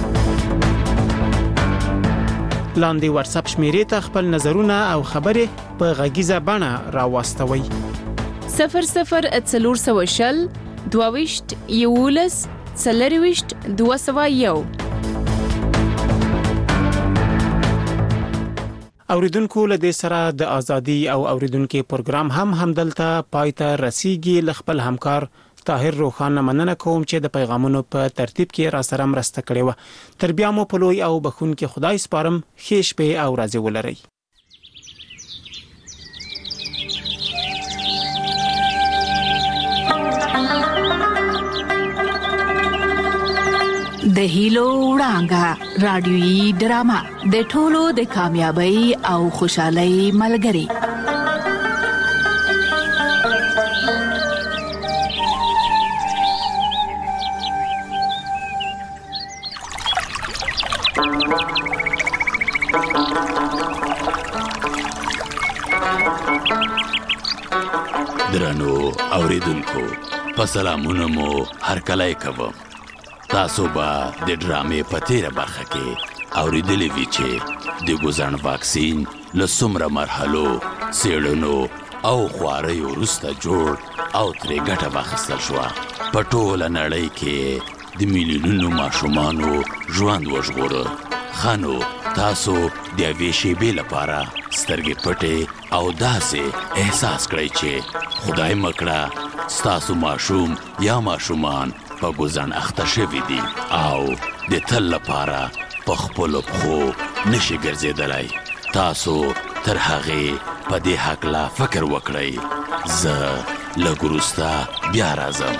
لاندې واتس اپ شمیرې ته خپل نظرونه او خبرې په غږیزه بڼه راوستوي. صفر صفر څلور سوه شل دوه ویشت یولس څلور ویشت دوه سوه یو. اوریدونکو له دې سره د ازادي او اوریدونکو پروګرام هم همدلته پای ته رسیږي. ل خپل همکار طاهر روخان مننه کوم چې د پیغامونو په ترتیب کې را سره مرسته کړې و. تر بیا مو په لوی او بخون کې خدای سپارم. ښه شپه او ورځې ولرئ. د هیلو وړانګه رادیويي ډرامه د ټولو د کامیابی او خوشحالۍ ملګری. درنو اوریدونکو په سلامونه مو هرکلی کوم. تاسو به د ډرامې په تیره برخه کې اوریدلی وي چې د ګوزن واکسین له څومره مرحلو، څېړنو او خواریو وروسته جوړ او ترې ګټه واخیستل شوه. په ټوله نړۍ کې د میلیونونو ماشومانو ژوند وژغوره. ښه نو تاسو د یوې شېبې لپاره سترګې پټې او داسې احساس کړئ چې خدای مه کړه ستاسو ماشوم یا ماشومان په ګوزن اخته شوي دي او د تل لپاره په خپلو پښو نشي ګرځېدلی. تاسو تر هغې په دې هکله فکر وکړئ. زه لږ وروسته بیا راځم.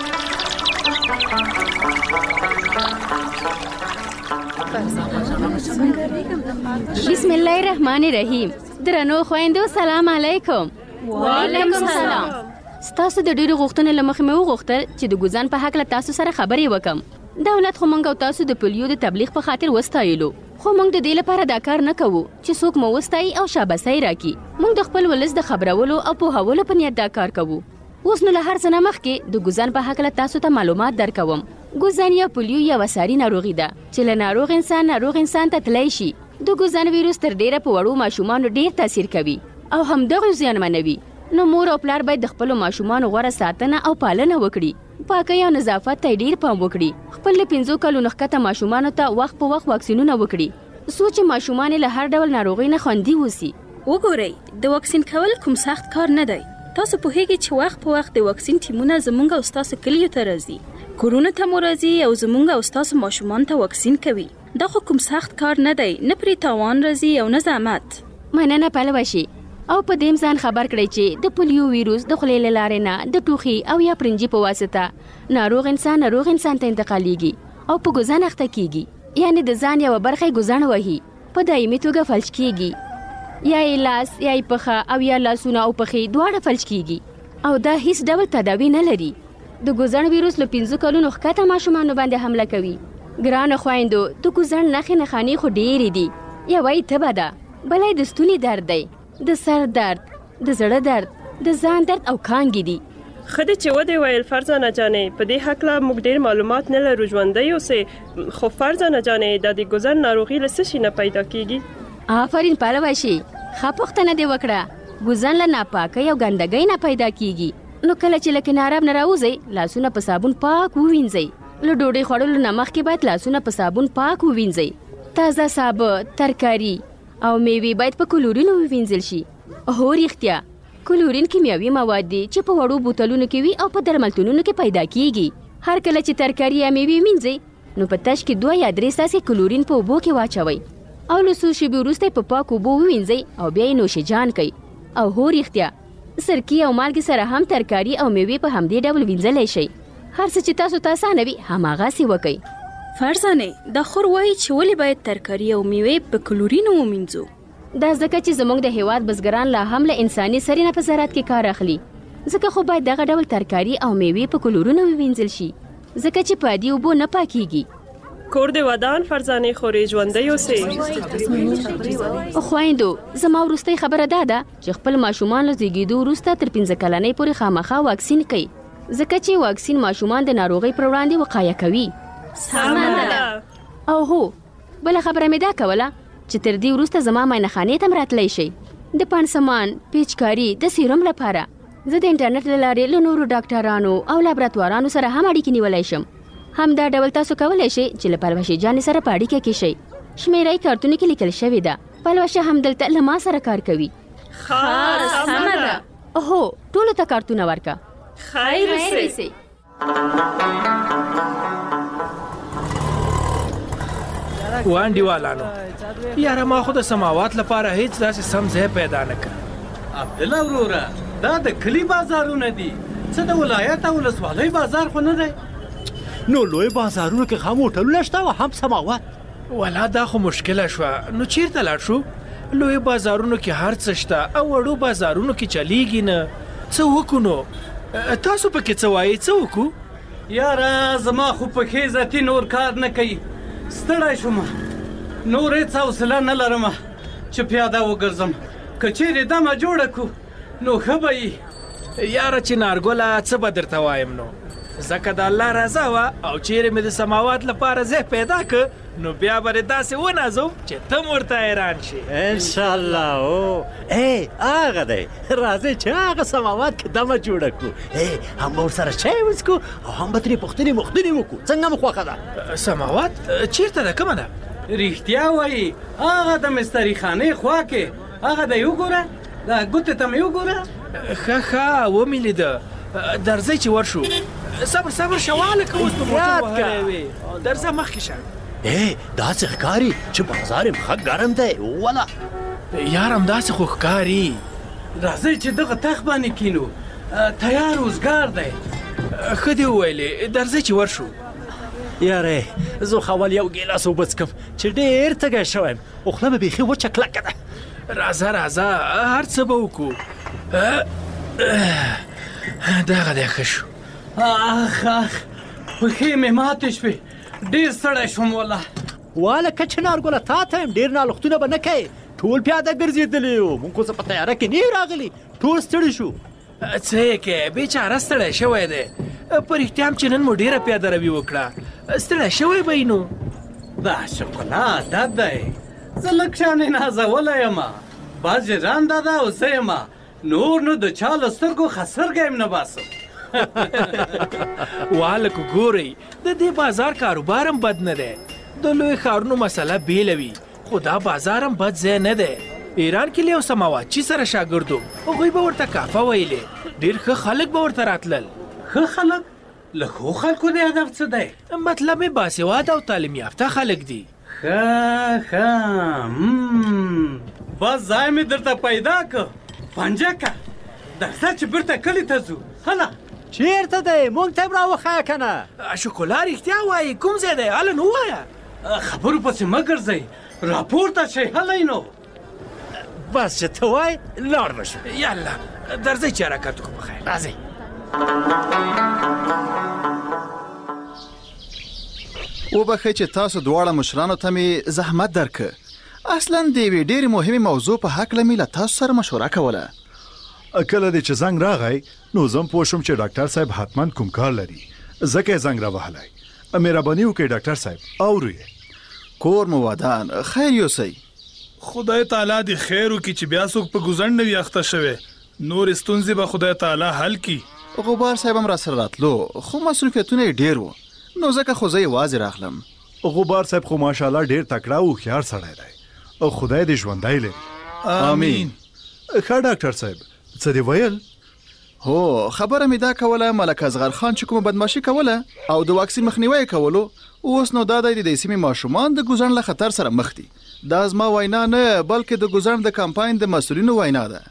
بسم الله الرحمن الرحیم. درنو خویندو سلام علیکم. وعلیکم السلام. ستاسو د ډیرو غوښتنې له مخې مې وغوښتل چې د ګوزن په هکله تاسو سره خبرې وکم. دولت خو موږ او تاسو د پولیو د تبلیغ په خاطر وستایلو، خو موږ د دې لپاره دا کار نه کوو چې څوک مو وستایي او شاباسي راکړي. موږ د خپل ولس د خبرولو او پوهولو په نیت دا کار کوو. اوس نو له هر څه نه مخکې د ګوزن په هکله تاسو ته معلومات درکوم. ګوزن یا پولیو یوه ساري ناروغي ده چې له ناروغ انسان ناروغ انسان ته تللی شي. د ګوزن ویروس تر ډیره په وړو ماشومانو ډیر تاثیر کوي او همدغه زیانمنوي. نو مور او پلار باید د خپلو ماشومانو غوره ساتنه او پالنه وکړي. پاکۍ او نظافت ته ډیر پام وکړي. خپل له پنځو کالو نه ښکته ماشومانو ته وخت په وخت واکسینونه وکړي څو چې ماشومان له هر ډول ناروغۍ نه خوندي اوسي. وګورئ، د واکسین کول کوم سخت کار نه دی. تاسو پوهیږئ چې وخت په وخت د واکسین ټیمونه زموږ او ستاسو کلیو ته راځي، کورونو ته مو راځي او زموږ او ستاسو ماشومان ته واکسین کوي. دا خو کوم سخت کار نه دی، نه پرې تاوان راځي او نه زحمت. مننه پلوشي. او په دې ځان خبر کړئ چې د پولیو ویروس د خولې له لارې نه د ټوخي او یا پرنجي په واسطه ناروغ انسان ناروغ انسان ته انتقالیږي او په ګوزن اخته کیږي. یعنی د ځان یوه برخه یې ګوزن وهي، په دایمي توګه فلج کیږي، یا یې لاس یا یې پښه او یا لاسونه او پښې دواړه فلج کیږي او دا هیڅ ډول تداوی نه لري. د ګوزن ویروس له پنځو کلونو ښکته ماشومانو باندې حمله کوي. ګرانو خویندو، د ګوزن نښې نښانې خو ډېرې دي. یوه یې تبه ده، بله یې د ستوني درد دی، د سر درد، د زړه درد، د ځان درد او کانګې دي. ښه دی چې ودې ویل فرزانه جانې. په دې هکله موږ ډېر معلومات نه لرو ژوندی اوسې، خو فرزانه جانې دا د ګوزن ناروغي له څه شي نه پیدا کیږي؟ آفرین پلوشي، ښه پوښتنه دې وکړه. ګوزن له ناپاکۍ او ګندګۍ نه پیدا کیږي. نو کله چې له کناراب نه راوځئ لاسونه په صابون پاک ووینځئ. له ډوډۍ خوړلو نه مخکې باید لاسونه په صابون پاک ووینځئ. تازه سابه، ترکاري او میوې باید په کلورینو ووینځل شي. هو رښتیا، کلورین کیمیاوي مواد دي چې په وړو بوتلونو کې وي او په درملتونونو کې پیدا کیږي. هر کله چې ترکاري یا میوې وینځئ نو په تش کې دوه یا درې څاڅکي کلورین په اوبو کې واچوئ او له څو شېبې وروسته په پاکو اوبو ووینځئ او بیا یې نوشجان کړئ. او هو رښتیا، سرکې او مالګې سره هم ترکاري او میوې په همدې ډول وینځلی شئ. هر څه چې تاسو ته اسانه وي هماغسې وکئ. فرزانې، دا خور وایي چې ولې باید ترکاري او میوې په کلورینو ومینځو؟ دا ځکه چې زموږ د هیواد بزګران لا هم له انساني سرې نه په زراعت کې کار اخلي. ځکه خو باید دغه ډول ترکاري او میوې په کلورینو ووینځل شي، ځکه چې په عادي اوبو نه پاکیږي. کور دې ودان فرزانې خورې ژوندی اوسې. خویندو، زما وروستۍ خبره دا ده چې خپل ماشومان له زیږېدو وروسته تر پنځه کلنۍ پورې خامخا واکسین کړئ، ځکه چې واکسین ماشومان د ناروغۍ پر وړاندې وقایه کوي. سمه ده. او هو بله خبره مې دا کوله چې تر دې وروسته زما معاینخانې ته م راتلی شئ د پانسمان، پیچکاري، د سیروم لپاره. زه د انټرنیټ له لارې له نورو ډاکټرانو او لابراتوارانو سره هم اړیکې نیولی شم. همدا ډول تاسو کولی شئ چې له پلوشې جانې سره په اړیکه کې شئ. شمیره یې کارتونو کې لیکل شوې ده. پلوشه همدلته له ما سره کار کوي. ښه، سمه ده. هو، ټولو ته کارتونه ورکه. خیر اوسئ. وانډیوالانو، یاره ما خو د سماوات لپاره هیڅ داسې سم ځای پیدا نه کړ. عبدالله وروره، دا د کلي بازارونه دي، څه د ولایت او ولسوالۍ بازار خو نه دی. نو لوی بازارونو کې هم هوټلونه شته او هم سماوات. ولا دا خو مشکله شوه. نو چیرته لاړ شو؟ لوی بازارونو کې هر څه شته او وړو بازارونو کې چلیږي نه. څه وکړو نو؟ تاسو پکې څه وایئ؟ څه وکړو؟ یاره زما خو پښې ذاتي نور کار نه کوي، ستړی شوم، نور هېڅ حوصله نه لرم چې پیاده وګرځم. که چیرې دمه جوړه کړو نو ښه به وي. یاره چې نارګله څه به درته وایم نو ځکه د الله رضا وه او چیرې مې د سماوات لپاره ځای پیدا که نو بیا به داسې ونازوم چې ته م ورته حیران شي انشاءالله او ای هغه دی راځئ چې هغه سماوات کې دمه جوړه کړو ای هم به ورسره چای وڅکو او هم به ترې پوښتنې مختنې وکړو څنګه مو خوښه ده سماوات چیرته ده کومه ده رښتیا وایي هغه د مستري خانې خوا کې هغه دی وګوره دا ګوتې ته مې وګوره ښه ښه ومې لیده درځئ چې ورشو صبر صبر شواله که اوس په موټر وهلی وې درځه مخکې شه ای داسې ښکاري چې بازار یې ښه ګرم دی وله یار همداسې خو ښکاري راځئ چې دغه تخت باندې کینو تیار اوزګار دی ښه دې وویلې درځئ چې ورشو یاره زه خو اول یو ګیلاس اوبه څکم چې ډېر تږی شوی یم او خوله مې بیخي وچه کلکه ده راځه راځه هر څه به وکړو دغه دی ښه شو اخ اخ پښې مې ماتې شوې ډېر ستړی شوم والله واله که چې نارګله تا ته یم ډېر نالختونه به نه کوې ټول پیاده ګرځېدلي یو مونږ خو څه په تیاره کې نه راغلي ټول ستړي شو څه یې کوې بېچاره ستړی شوی دی په رښتیا هم چې نن مو ډېره پیاده روي وکړه ستړی شوی به یې نو دا شکلا عادت دی زه لږ شانې نازولی یم باز ژرنده ده او زه یم نور نو د چا له سترګو خسرګی یم نه باسم والکو ګورئ د دې بازار کاروبار هم بد نه دی د لوی ښارونو مسله بیله وي خو دا بازار هم بد ځای نه دی ایران کې یو سماواتچي سره شاګرد وم هغوی به ورته کافه ویلې ډېر ښه خلک به ورته راتلل ښه خلک له ښو خلکو د هدف څه دی مطلب یې باسواده او تعلیم یافته خلک دي ښه ښه بس ځای مې درته پیدا که پنجه که درځه چې بیرته کلي ته ځو هله چیرته دی مونږ ته هم راوښیه که نه شکلا رښتیا وایي کوم ځای دی هله نو ووایه خبرو پسې مه ګرځئ راپورته شئ هلی نو بس چې ته وایې لاړ به شو یالا درځئ چې حرکت وکړو بخیر راځئ وبخئ چې تاسو دواړه مشرانو ته مې زحمت درکه اصلا د یوې ډېرې مهمې موضوع په هکله مې له تاسو سره مشوره کوله کله دې چې زنګ راغی نو زه هم پوه شوم چې ډاکټر صاحب حتما کوم کار لري ځکه یې زنګ راوهلی مهرباني وکړئ ډاکټر صاحب اورو یې کور مو ودان خیر یوسئ خدای تعالی دې خیر وکړي چې بیا څوک په ګوزڼ نه وي اخته شوی نور ستونزې به خدای تعالی حل کړي غبار صاحب هم راسره راتلو خو مصروفیتونه یې ډېر وو نو ځکه خو زه یوازې راغلم غبار صاحب خو ماشاءالله ډېر تکړه او هوښیار سړی دی او خدای دې ژوندی لري آمین ښه ډاکټر صاحب څه دې ویل هو خبره مې دا کوله ملک اصغر خان چې کومه بدماشي کوله او د واکسین مخنیوی کولو اوس نو دا دی د سیمې ماشومان د ګوزڼ له خطر سره مخ دي دا زما وینا نه بلکې د ګوزڼ د کمپاین د مسؤلینو وینا ده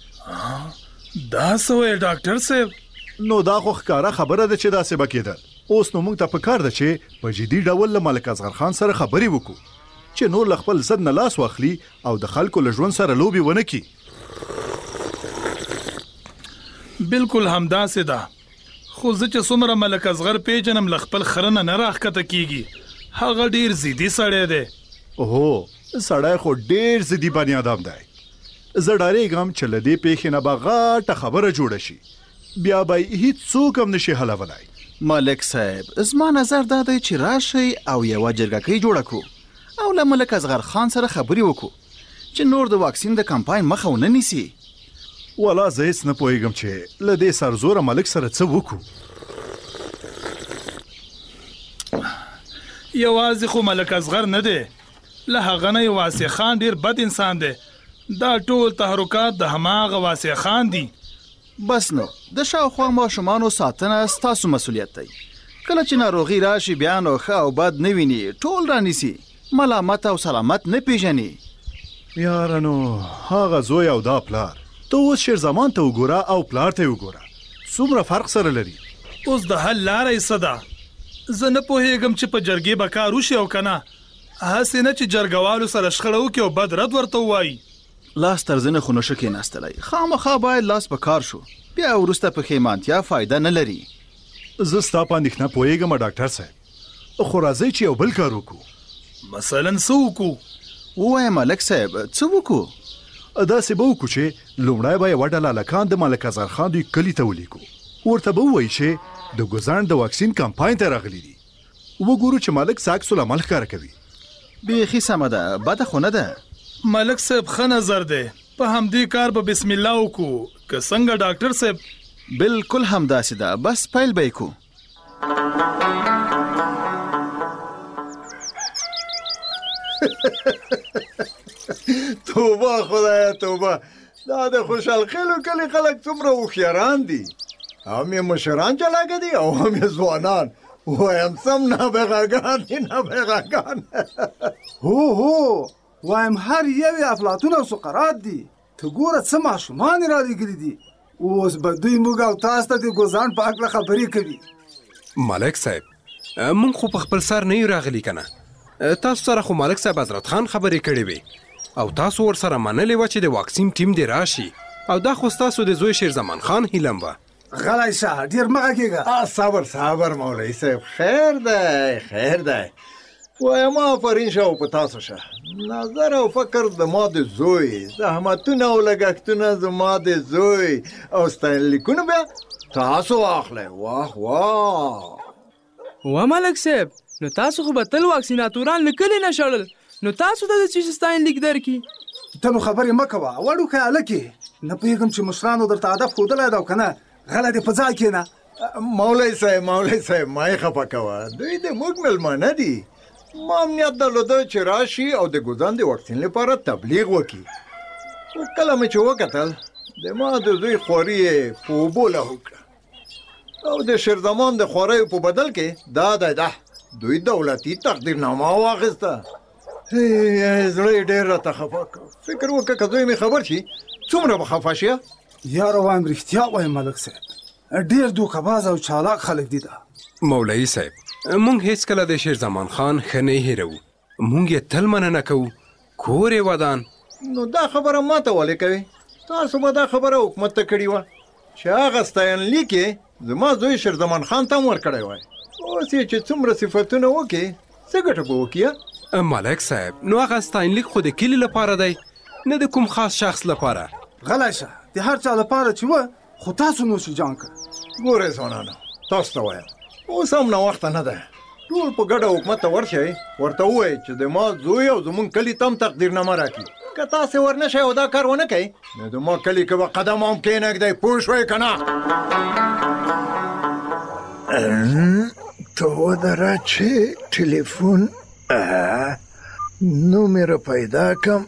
دا څه وایي ډاکټر صاحب نو دا خو ښکاره خبره ده چې داسې به کېدل اوس نو موږ ته پکار ده چې په جدي ډول له ملک اصغر خان سره خبرې وکړو چې نور له خپل ضد نه لاس واخلي او د خلکو له ژوند سره لوبې ونه کړي بالکل همداسې ده خو زه چې څومره ملک اصغر پیژنم له خپل خره نه نه راښکته کېږي هغه ډېر ضدي سړی دی هو سړی خو ډېر ضدي بني ادم دی زه ډارېږم چې له دې پیښې نه به غټه خبره جوړه شي بیا به هیڅوک هم نشي حلولی ملک صاحب زما نظر دا دی چې راشئ او یوه جرګکۍ جوړه کړو او له ملک اصغر خان سره خبرې وکړو چې نور د واکسین د کمپاین مخه ونه نیسي والا زه هیڅ نه پوهېږم چې له دې سرزوره ملک سره څه وکړو یوازې خو ملک اصغر نه دی له هغه نه یې واسع خان ډېر بد انسان دی دا ټول تحرکات د هماغه واسع خان دي بس نو د شاوخوا ماشومانو ساتنه ستاسو مسؤلیت دی کله چې ناروغي راشي بیا نو ښه او بد نه ویني ټول رانیسي ملامت او سلامت نه پیژني یاره نو هغه زوی او دا پلار ته اوس شیر زمان ته وګوره او پلار ته وګوره څومره فرق سره لري اوس د حل لاره یې څه ده زه نه پوهېږم چې په جرګې به کار وشي او که نه هسې نه چې جرګوالو سره شخړه وکړي او بد رد ورته ووایي لاس تر زنه خو نشه کېناستلی خامخا باید لاس په کار شو بیا وروسته پښیمانتیا فایده نه لري زه ستا په اندېښنه پوهېږم ډاکټر صاحب خو راځئ چې یو بل کار وکړو مثلا څه وکړو ووایه ملک صاحب څه وکړو داسې به وکړو چې لومړی به یوه ډله هلکان د ملک اصغر خان دوی کلي ته ولیږو، ورته به ووایي چې د ګوزڼ د واکسین کمپاین ته راغلي دي، وګورو چې ملک څه عکس العمل ښکاره کوي. بیخي سمه ده، بده خو نه ده. ملک صاحب ښه نظر دی، په همدې کار به بسم الله وکړو که څنګه ډاکټر صاحب؟ بالکل همداسې ده، بس پیل به یې کړو. توبه خدایه توبه، دا د خوشحال خیلو کلي خلک څومره هوښیاران دي، هم یې مشران چلاکه دي او هم یې ځوانان. وایم سم نابغاګان دي، نابغاګان. هو هو وایم هر یو یې افلاطون او سقراط دي. ته ګوره څه ماشومان یې رالیږلي دي، اوس به دوی موږ او تاسو ته د ګوزڼ په هکله خبرې کوي. ملک صاحب موږ خو په خپل سر نه یو راغلي که نه، تاسو سره خو ملک صاحب حضرت خان خبرې کړې وې او تاسو ورسره منلې وه چې د واکسین ټیم دې راشي، او دا خو ستاسو د زوی شیر زمان خان هیلم وه. غلی شه، ډېر مه غږېږه. صبر صبر مولوي صاحب، خیر دی خیر دی. وایم آفرین شه او په تاسو شه. نظر او فکر زما د زوی، زحمتونه او لګښتونه زما د زوی، او ستاینلیکونه بیا تاسو واخلئ. واه واه وا ملک صاحب، نو تاسو خو به تل واکسیناتوران له کلي نه شړل، نو تاسو ته د څه شي ستاینلیک درکړي؟ ته نو خبرې مه کوه، وړوکی هلکې، نه پوهېږم چې مشرانو درته هدف ښودلی ده او که نه. غلی دې په ځای کښېنه. مولوي صاحب مولوي صاحب ما یې خفه کوه، دوی د موږ مېلمانه دي. ما امنیت درلوده چې راشي او د ګوزڼ د واکسین لپاره تبلیغ وکړي. خو کله مې چې وکتل د ما د زوی خواري یې په اوبو لاهو کړه، او د شیرزمان د خواریو په بدل کې دا دی ده دوی دولتي تقدیرنامه واخیسته. زړه یې ډېر راته خفه کړ. فکر وکړه که زوی مې خبر شي څومره به خفه شي. یاره وایم رښتیا وایم ملک صاحب، ډېر دوکهباز او چالاک خلک دي. ده مولوي صاحب مونږ هیڅ کله د شیر زمان خان ښه نه هېروو، مونږ یې تل مننه کوو، کور یې ودان. نو دا خبره ما ته ولې کوي؟ تاسو به دا خبره حکومت ته کړې وه چې هغه ستاینلیک یې زما زوی شیر زمان خان ته هم ورکړی وای. اوس یې چې څومره صفتونه وکړي څه ګټه به وکړي؟ ملک صاحب نو هغه ستاینلیک خو د کلي لپاره دی، نه د کوم خاص شخص لپاره. غلی شه، د هر چا لپاره چې وه، خو تاسو نو شي جان کړه. ګورئ ځوانانو، تاسو ته وایم اوس هم ناوخته نه ده، ټول په ګډه حکومت ته ورشئ، ورته ووایئ چې د ما زوی او زمونږ کلي ته هم تقدیرنامه راکړي. که تاسې ورنشئ او دا کار ونه کوئ نو د ما کلي کې به قدم هم کښېنږدئ. پوه شوئ که نه؟ تو ودره چې ټلیفون نومې را پیدا کم.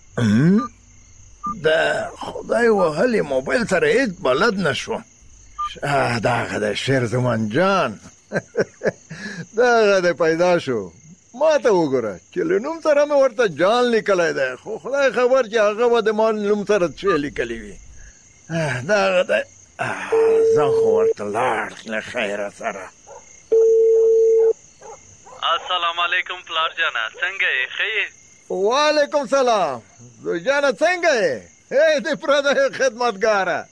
د خدای وهلې موبایل سره هیڅ بلد نشوم. دغه د شیر زمان جان دغه د پیدا شو. ما ته وګوره چې له نوم سره مې ورته جان لیکلی دی، خو خدای خبر چې هغه به د ما نوم سره څه لیکلی وي. دغه دی زه خو ورته لاړ له خیره سره. السلام علیکم پلار جانه، څنګه یې؟ ښه یې؟ وعلیکم سلام زوی جانه، څنګه یې؟ ای د پردیو خدمتګاره.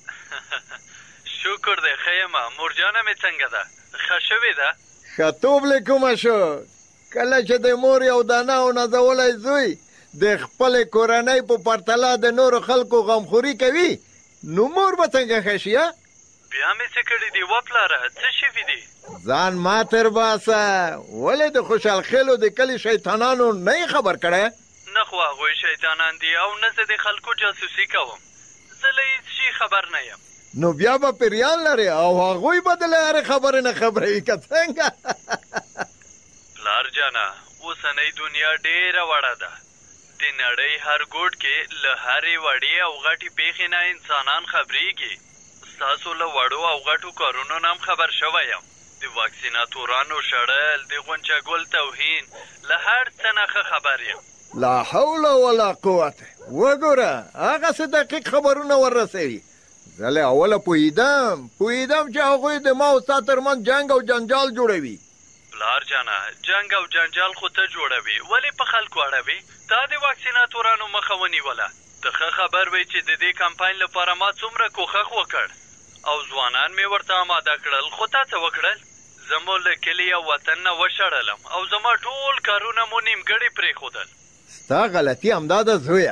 شکر دی ښه یم. مور جانه مې څنګه ده؟ ښه شوې ده؟ ښه توب له کومه شو؟ کله چې د مور یو دانه او نازولی زوی د خپلې کورنۍ په پرتله د نورو خلکو غمخوري کوي نو مور به څنګه ښه شي؟ بیا مې څه کړي دي و پلاره؟ څه شوي دي؟ ځان ما تر باسه، ولې د خوشحال خیلو د کلي شیطانانو نه یې خبر کړی؟ نه خو هغوی شیطانان دي او نه زه د خلکو جاسوسي کوم، زه له هېڅ شي خبر نه یم. نو بیا به پیریان لري او هغوی به د له هرې خبرې نه خبروي که څنګه؟ پلار جانه اوسنۍ دنیا ډېره وړه ده، د نړۍ هر ګوټ کې له هرې وړې او غټې پیښې نه انسانان خبرېږي. ستاسو له وړو او غټو کارونو نه هم خبر شوی یم، د واکسیناتورانو شړل، د غونچه ګل توهین، له هر څه نه ښه خبر یم. لا حول ولا قوت. وګوره هغسې دقیق خبرونه وررسوي. زه له اوله پوهېدم پوهېدم چې هغوی د ما او ستا ترمنځ جنګ او جنجال جوړوي. پلار جانه جنګ او جنجال خو ته جوړوي، ولې په خلکو اړوي؟ تا د واکسیناتورانو مخه ونیوله. ته ښه خبر وی چې د دې کمپاین لپاره ما څومره کوښښ وکړ او ځوانان مې ورته آماده کړل، خو تا څه وکړل؟ زه مو له کلي او وطن نه وشړلم او زما ټول کارونه مو نیمګړي پرېښودل. ستا غلطي همدا ده زویه،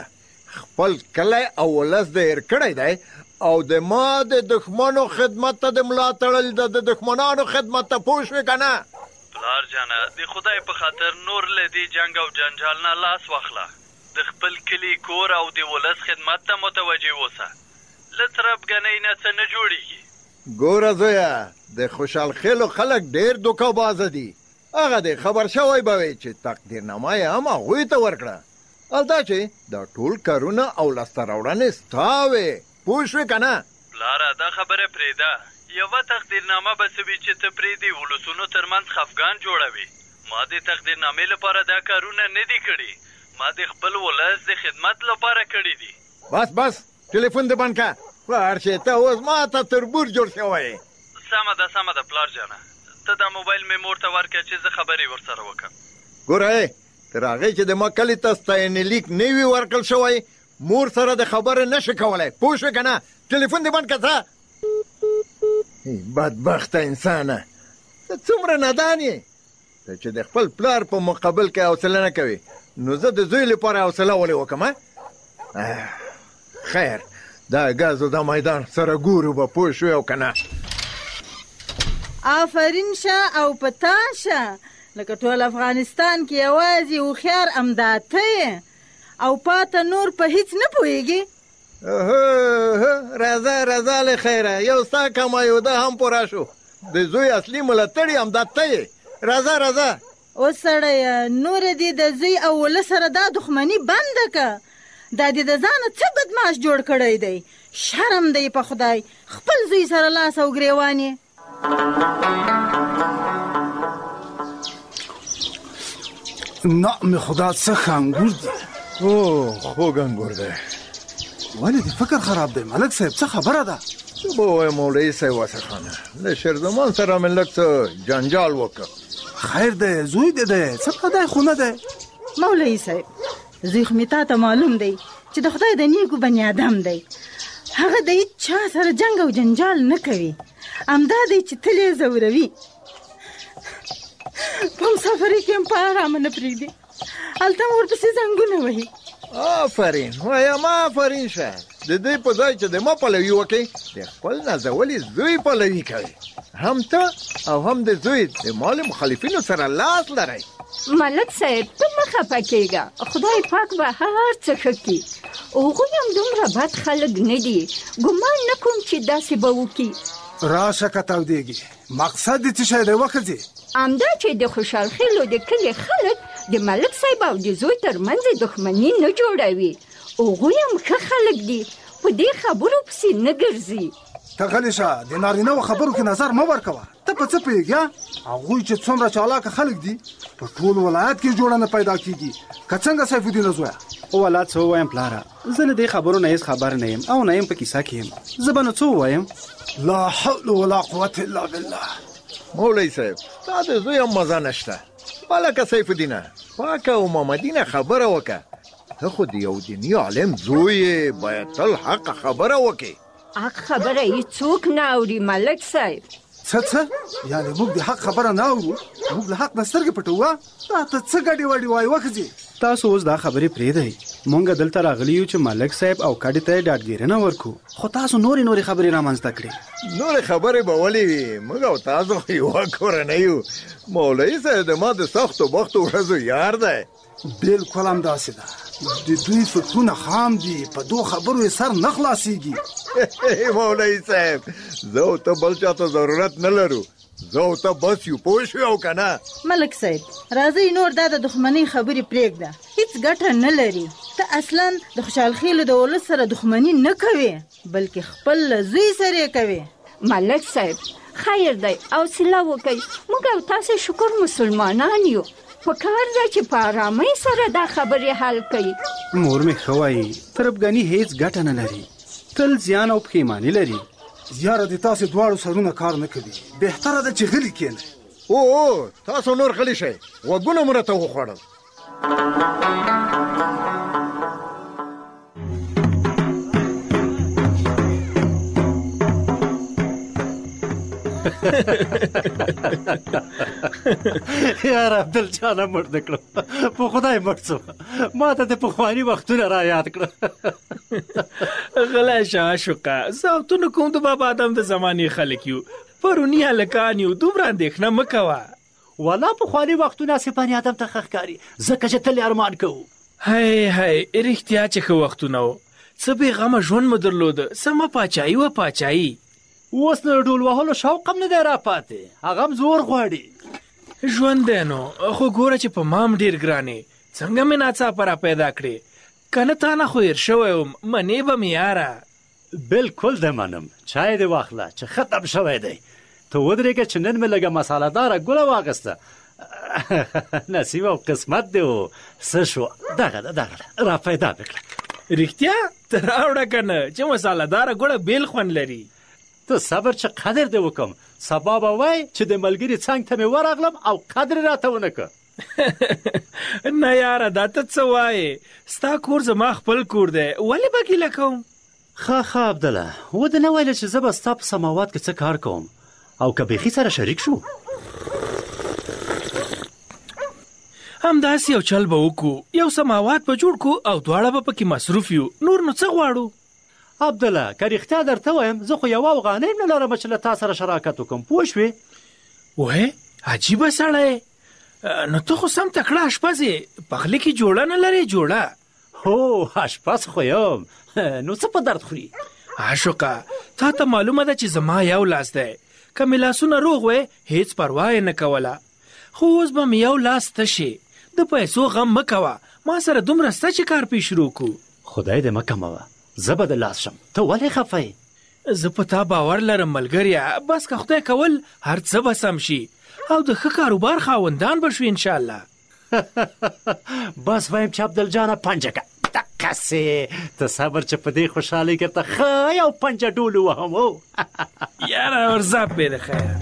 خپل کلی او ولس د هېر کړی دی او د ما د دښمنو خدمت ته د ملا تړل د دښمنانو خدمت ته پوه شوې که نه؟ پلار جانه د خدای په خاطر نور له دې جنګ او جنجال نه لاس واخله. د خپل کلي کور او د ولس خدمت ته متوجه اوسه. له تربګنۍ نه څه نه جوړېږي. ګوره زویه، د خوشحال خیلو خلک ډېر دوکهبازه دي. هغه دې خبر شوی به وي چې تقدیرنامه یې هم هغوی ته ورکړه. او دا چې دا ټول کارونه او لاسته راوړنې ستا وې، پوه شوې که نه؟ پلاره دا خبره پرېږده. یوه تقدیرنامه به څه وي چې ته پرې د ولسونو ترمنځ خفګان جوړوي. ما د تقدیرنامې لپاره دا کارونه نه دي کړي. ما د خپل ولس د خدمت لپاره کړي دي. بس بس ټلیفون دې بند کړه. پلار چې ته اوس ما ته تربور جوړ شوی. سمه ده سمه ده پلار جانه. ته دا موبایل مې مور ته ورکړه چې زه خبرې ورسره وکړم. ګوره تر هغې چې د ما کلي ته ستاینې لیک نه وي ورکړل شوی، مور سره د خبرې نه شي کولی. پوه شوې که نه؟ ټلیفون دې بند کړه. څه بدبخته انسانه، ته څومره نادان یې. ته چې د خپل پلار په مقابل کې حوصله نه کوي، نو زه د زوی لپاره حوصله ولې وکړم؟ خیر دا ګاز او دا میدان سره ګورو به، پوه شوې او که نه؟ آفرین شه او پتا شه، لکه ټول افغانستان کې یوازې هوښیار همدا ته یې او پاته نور په هیڅ نه پوهېږي. راځه راځه له خیره، یو ستا کمایوده هم پوره شو. د زوی اصلي ملاتړي همدا ته یې. راځه راځه. اوس سړیه نوره دې د زوی او ولس سره دا دښمني بنده که. دا دې د ځانه څه بدماش جوړ کړی دی. شرم دی په خدای، خپل زوی سره لاس او ګریوان یې. نعم خدا څه ښه انګور دي. او خوږ انګور دی. ولې دې فکر خراب دی ملک صاحب؟ څه خبره ده؟ څه به ووایم مولوي صاحب واسخانه، له شیرزمان سره مې لږ څه جنجال وکړ. خیر دی، زوی دې دی، څه پدی خو نه دی. مولوي صاحب زوی خو مې تا ته معلوم دی چې د خدای د نیکو بني آدم دی. هغه د هېڅ چا سره جنګ او جنجال نه کوي. همدا دی چې تل یې ځوروي. په مسافرۍ کې هم په ارامه نه پرېږدي. هلته هم ورپسې زنګونه وهي. آفرین وایم آفرین شه. د دې په ځای چې د ما پلوي وکړي، د خپل نازولي زوی پلوي کوي. هم ته او هم د زوی د مال مخالفینو سره لاس لرئ. ملک صاحب ته مه خفه کېږه، خدای پاک به هر څه ښه کړي. هغوی هم دومره بد خلک نه دي. ګمان نه کوم چې داسې به وکړي. راشه که تودېږي، مقصد دې څه شی دی وښځې؟ همدا چې د خوشحال خیلو د کلي خلک د ملک صاحب او د زوی ترمنځ دښمني نه جوړوي. هغوی هم ښه خلک دي، په دې خبرو پسې نه ګرځي. ته غلې شه، د نارینهو خبرو کې نظر مه ورکوه. ته په څه پوهېږې؟ هغوی چې څومره چالاکه خلک دي، په ټول ولایت کې جوړه نه پیدا کېږي. که څنګه سیف الدین زویه؟ والا څه ووایم پلاره، زه له دې خبرو نه هېڅ خبر نه یم او نه یم په کیسه کې یم. زه به نو څه ووایم؟ لا حول ولا قوة الا بالله. مولوي صاحب تا د زوی هم مزه نشته. بالکه سیف الدینه پاکه او محمدینه خبره وکړه. ته خو د یو دیني عالم زوی یې، باید تل حق خبره وکړې. حق خبره یې څوک نه اوري ملک صاحب. څه څه؟ یعنې موږ د حق خبره نه اورو؟ موږ له حق نه سترګې پټوه؟ دا ته څه ګډې وډې وایې وښځې؟ تاسو اوس دا خبرې پرېږدئ. مونږ دلته راغلي یو چې ملک صاحب او کډې ته یې ډاډګیرنه ورکړو، خو تاسو نورې نورې خبرې رامنځته کړې. نورې خبرې به ولې وي؟ موږ او تاسو خو یوه کورنۍ یو. مولوي صاحب د ما د سختو بختو ورځو یار دی. بالکل همداسې ده. د دوی فکرونه خام دي، په دو خبرو یې سر نه خلاصېږي. مولوي صاحب زه او ته بل چا ته ضرورت نه لرو. زه او ته بس یو، پوه شوې او که نه؟ ملک صاحب راځئ نور دا د دښمنۍ خبرې پرېږده، هېڅ ګټه نه لري. ته اصلا د خوشحال خیلو د ولس سره دښمني نه کوې، بلکې خپل له زوی سره یې کوې. ملک صاحب خیر دی، حوصله وکئ. موږ او تاسې شکر مسلمانان یو. په کار ده چې په ارامۍ سره دا خبرې حل کړي. مور مې ښه وایي، تربګني هېڅ ګټه نه لري، تل زیان او پښیماني لري. یاره د تاسې دواړو سرونه کار نه کوي، بهتره ده چې غلي کښېنئ. او او تاسو نور غلي شئ، غوږونه مو راته وخوړل. یار عبدالجانه مړ نه کړم په خدای مړ شوم ما ته د پخواني وختونه را یاد کړه غلی شه عاشقه زه او ته نه کوم د بابا آدم د زمانې خلک یو پروني هلکان یو دومره اندېښنه مه کوه والله پخواني وختونه هسې بني ادم ته ښه ښکاري ځکه چې تل ارمان کوو هی هی رښتیا چې ښه وختونه و څه بېغمه ژوند مو درلوده سمه پاچایي وه پاچایي اوس نو ډول وهلو شوق هم نه دی راپاتې هغه هم زور غواړي ژوند دی نو خو ګوره چې په مام ډېر ګرانې څنګه مې ناڅاپه را پیدا کړې که نه تا نه خو هېر شوی وم منې به مې یاره بلکل د منم چای دې واخله چې ختم شوی دی ته ودرېږه چې نن مې لږه مسالهداره ګوله واخیسته نصیب او قسمت دی و څه شو دغه ده دغه ده را پیدا مې کړه رښتیا ته راوړه که نه چې مسالهداره ګوړه بیل خوند لري ته صبر چې قدر دې وکم سبا به وای چې د ملګري څنګ ته مې ورغلم او قدر راته ونه که نه یاره دا ته څه وایې ستا کور زما خپل کور دی ولې به ګیله کوم ښه ښه عبدالله ودې نه ویله چې زه به ستا په سماوات کې څه کار کوم او که بیخي سره شریک شو همداسې یو چل به وکړو یو سماوات به جوړ کړو او دواړه به پکې مصروف یو نور نو څه غواړو عبدالله که رښتیا درته وایم زه خو یوه افغانۍ نه لرم چې له تا سره شراکت وکړم پوه شوې وې عجیبه سړی نو ته خو سم تکړه اشپز یې پخلي کې جوړه نه لرې جوړه هو اشپز خو یم نو څه په درد خوري عاشقه تا ته معلومه ده چې زما یو لاس دی که مې لاسونه روغ وی هیڅ پروا یې نه کوله خو اوس به مې یو لاس تشې د پیسو غم مه کوه ما سره دومره سته چې کار پې شروع کړو خدای دې مه کموه زه به د لاس شم ته ولې خفه یې زه په تا باور لرم ملګریه بس که خدای کول هر څه به سم شي او د ښه کاروبار خاوندان به شو انشاءالله بس وایم چې عبدالجانه پنجه که دقسې ته صبر چې په دې خوشحالۍ کې ته ښه یو پنجه ډول وهم او یاره ورځه پې د خیره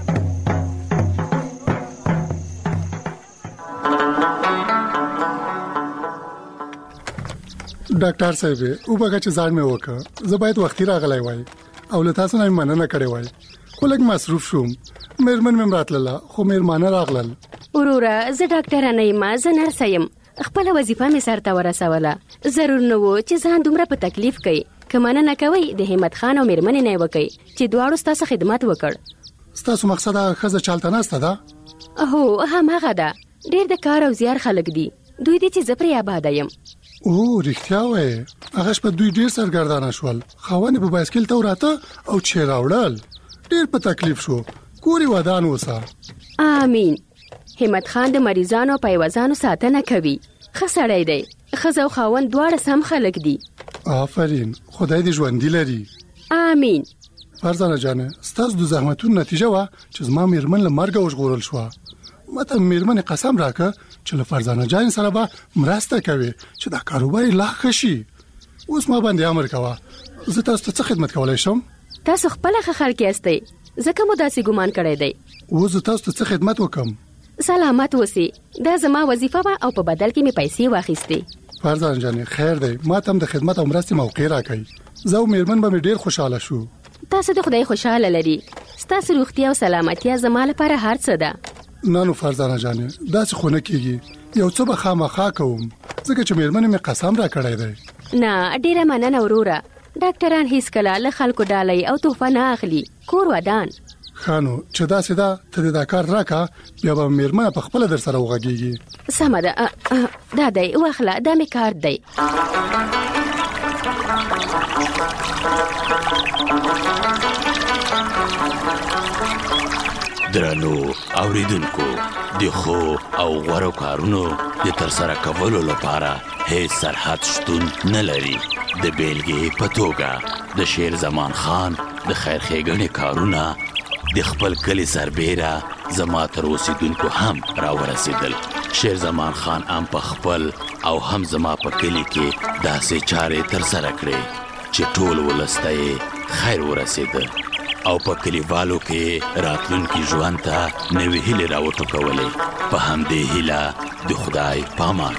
ډاکټر صاحب وبګه چې ځان مې وکړ زه باید وختي راغلی وای او له تاسو نه مې مننه کړې وای خو لږ مصروف شوم مېرمن مې راتلله خو مېرمانه راغلل وروره زه ډاکټر نه یم زه نرسه یم خپله وظیفه مې سرته ورسوله ضرور نه و چې ځان دومره په تکلیف کوي که مننه کوئ د همت خان او مېرمنې نه یې وکئ چې دواړو ستاسو خدمت وکړ ستاسو مقصد هغه ښځه چالته ناسته ده هو هماغه ده ډېر د کار او زیار خلک دي دوی دي چې زه پرې آباده یم او رښتیا وایې هغه شپه دوی ډېر سرګردانه شول خاوند یې په بایسکل ته وراته او چې راوړل ډېر په تکلیف شو کور یې ودان اوسه آمین همت خان د مریضانو او پیوزانو ساتنه کوي ښه سړی دی ښځه او خاوند دواړه سم خلک دي آفرین خدای دې ژوندي لري آمین فرزانه جانه ستاسو د زحمتونو نتیجه وه چې زما مېرمن له مرګه وژغورل شوه ما ته مېرمنې قسم راکړه چې له فرزانه جان سره به مرسته کوي چې دا کاروبار یې لا ښه شي اوس ما باندې امر کوه زه تاسو ته څه خدمت کولی شم تاسو خپله ښه خلک یاستئ ځکه مو داسې ګمان کړی دی اوس زه تاسو ته څه خدمت وکړم سلامت اوسئ دا زما وظیفه وه او په بدل کې مې پیسې واخیستې فرزانه جانې خیر دی ما ته هم د خدمت او مرستې موقع راکړئ زه او مېرمن به مې ډېر خوشحاله شو تاسو د خدای خوشحاله لري ستاسو روغتیا او سلامتیا زما لپاره هر څه ده نه نو فرزانه جانې داسې خو نه کېږي یو څه به خامخا کوم ځکه چې مېرمنې مې قسم راکړی دی نه ډېره مننه وروره ډاکټران هیڅکله له خلکو ډالۍ او تحفه نه اخلي کور ودان ښه نو چې داسې ده ته دې دا کار راکړه بیا به مېرمنه په خپله در سره وغږېږي سمه ده دا دی واخله دا مې کارت دی درنو اوریدونکو د ښو او غوره کارونو د ترسره کولو لپاره هیڅ سرحد شتون نه لري د بیلګې په توګه د شیر زمان خان د خیر ښېګڼې کارونه د خپل کلي سربیره زما تر اوسېدونکو هم راورسېدل شیر زمان خان هم په خپل او هم زما په کلي کې داسې چارې ترسره کړې چې ټول ولس ته یې خیر ورسېده او په کلیوالو کې راتلونکي ژوند ته نوې هیلې راوټوکولې په همدې هیله د خدای پامان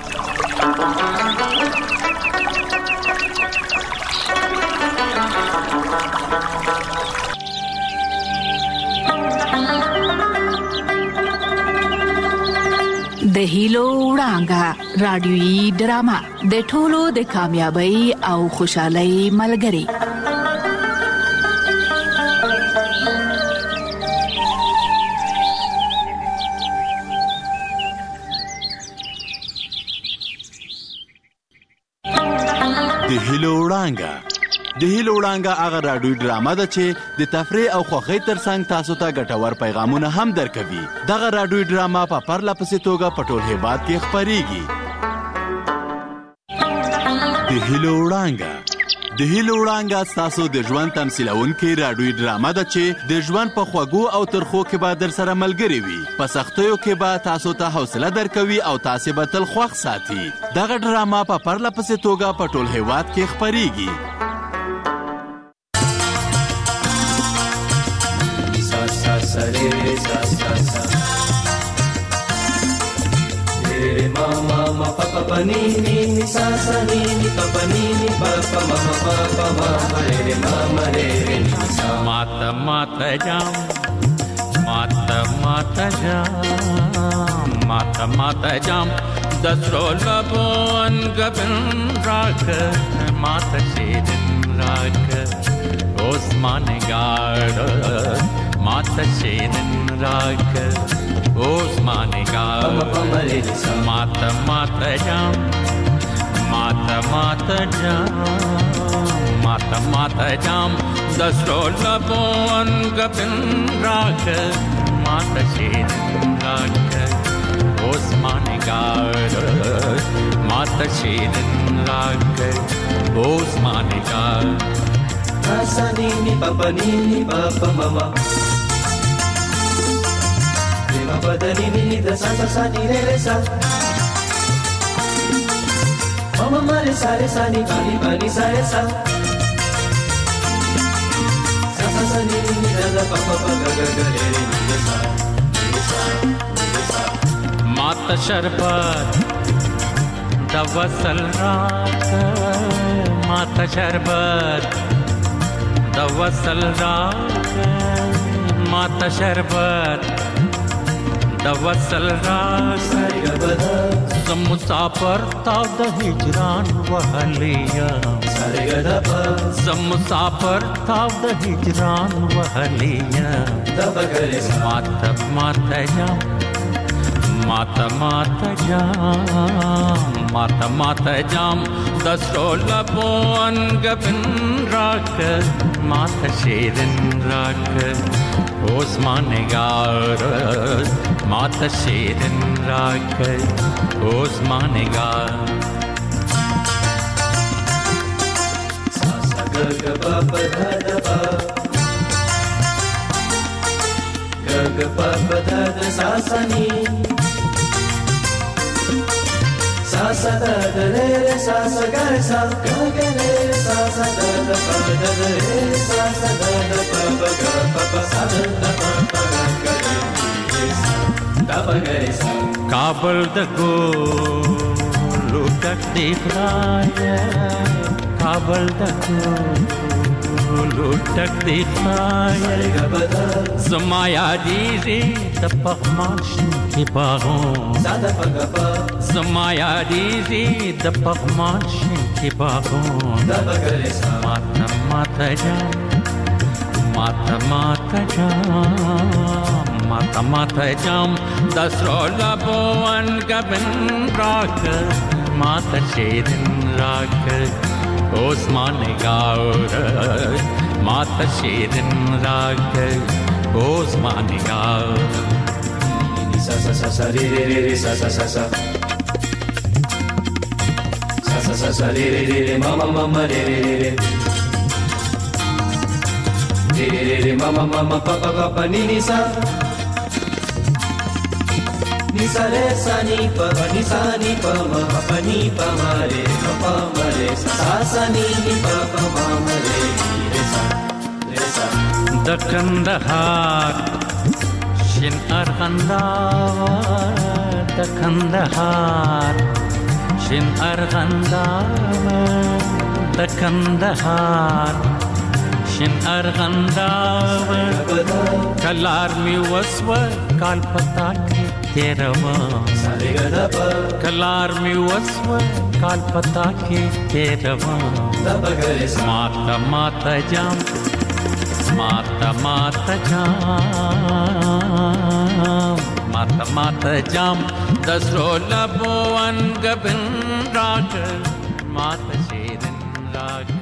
د هیلو وړانګه رادیويي ډرامه د ټولو د کامیابی او خوشحالۍ ملګری. د هیلو وړانګه د هیلو وړانګه هغه رادیوي ډرامه ده چې د تفریح او خوښۍ ترڅنګ تاسو ته ګټور پیغامونه هم درکوي. دغه رادیوي ډرامه په پرله پسې توګه په ټول هېواد کې خپریږي. د هیلو وړانګه د هیلو وړانګه ستاسو د ژوند تمثیلونکې رادیوي ډرامه ده چې د ژوند په خوږو او ترخو کې به درسره ملګرې وي. په سختیو کې به تاسو ته حوصله درکوي او تاسې به تل خوښ ساتي. دغه ډرامه په پرله پسې توګه په ټول هېواد کې خپریږي. माता माता जाम माता माता जाम माता माता जाम दसरो लबोन गबन राख माता शेरन राख ओस्मान गाड़ माता शेरन राख ओस्मान गाड़ माता माता जाम माता माता जाम माता माता जाम दसरो लबोन गबन राख माता शेरन राख ओस्मान गाड़ माता शेरन राख ओस्मान गाड़ सा नी नी पापा नी नी पापा मामा रे पापा द नी नी द सा सा सा नी रे रे सा मामा मारे सा रे सा नी पानी पानी सा रे सा सा सा सा नी नी द द पापा पा ग ग ग रे रे नी द सा रे सा रे सा माता शरबत द वसल रात माता शरबत द वसल रात माता शरबत द वसल रात मुसाफर ताव द हिजरान वहलिया मुसाफर ताव द हिजरान वहलिया माता माता जाम माता माता जाम माता माता जाम दसरो लबोन गबन राख माता शेरन राख ओस्मान गाड़ माता शेरन राख ओस्मान गाड़ सा सा ग ग प प ध ध प ग ग प प ध ध सा सा नी सा सा द द रे रे सा सा ग रे सा ग ग रे सा सा द द प द द रे सा सा द द प प ग प प सा द द प प ग ग रे सा द प ग रे सा काबल द गो लुटक दिख राय काबल द गो लुटक दिख राय समाया दी रे द पखमाश की बाहों समाया दीदी द पखमाश की बाहों माता माता जाम माता माता जाम माता माता जाम दसरो लबोन गबन राख माता शेरन राख ओस्मान गाड़ माता शेरन राख ओस्मान गाड़ सा सा सा सा रे रे रे रे सा सा सा सा सा सा सा सा रे रे रे रे मामा मामा रे रे रे रे रे रे रे रे मामा मामा पापा पापा नी नी सा नी सा रे सा नी पा नी सा नी पा मा पापा नी पा मा रे पापा मा रे सा सा नी नी पापा मामा रे रे सा रे सा दकंदहार शिन अरगंदावर द कंदहार शिन अरगंदावर द कंदहार शिन अरगंदावर कलार मी वस्व काल पता के तेरवा कलार में वस्व काल पता के तेरवा माता माता जाम माता माता जाम माता माता जाम दसरो लबो अन गबिन राग माता शेरन राग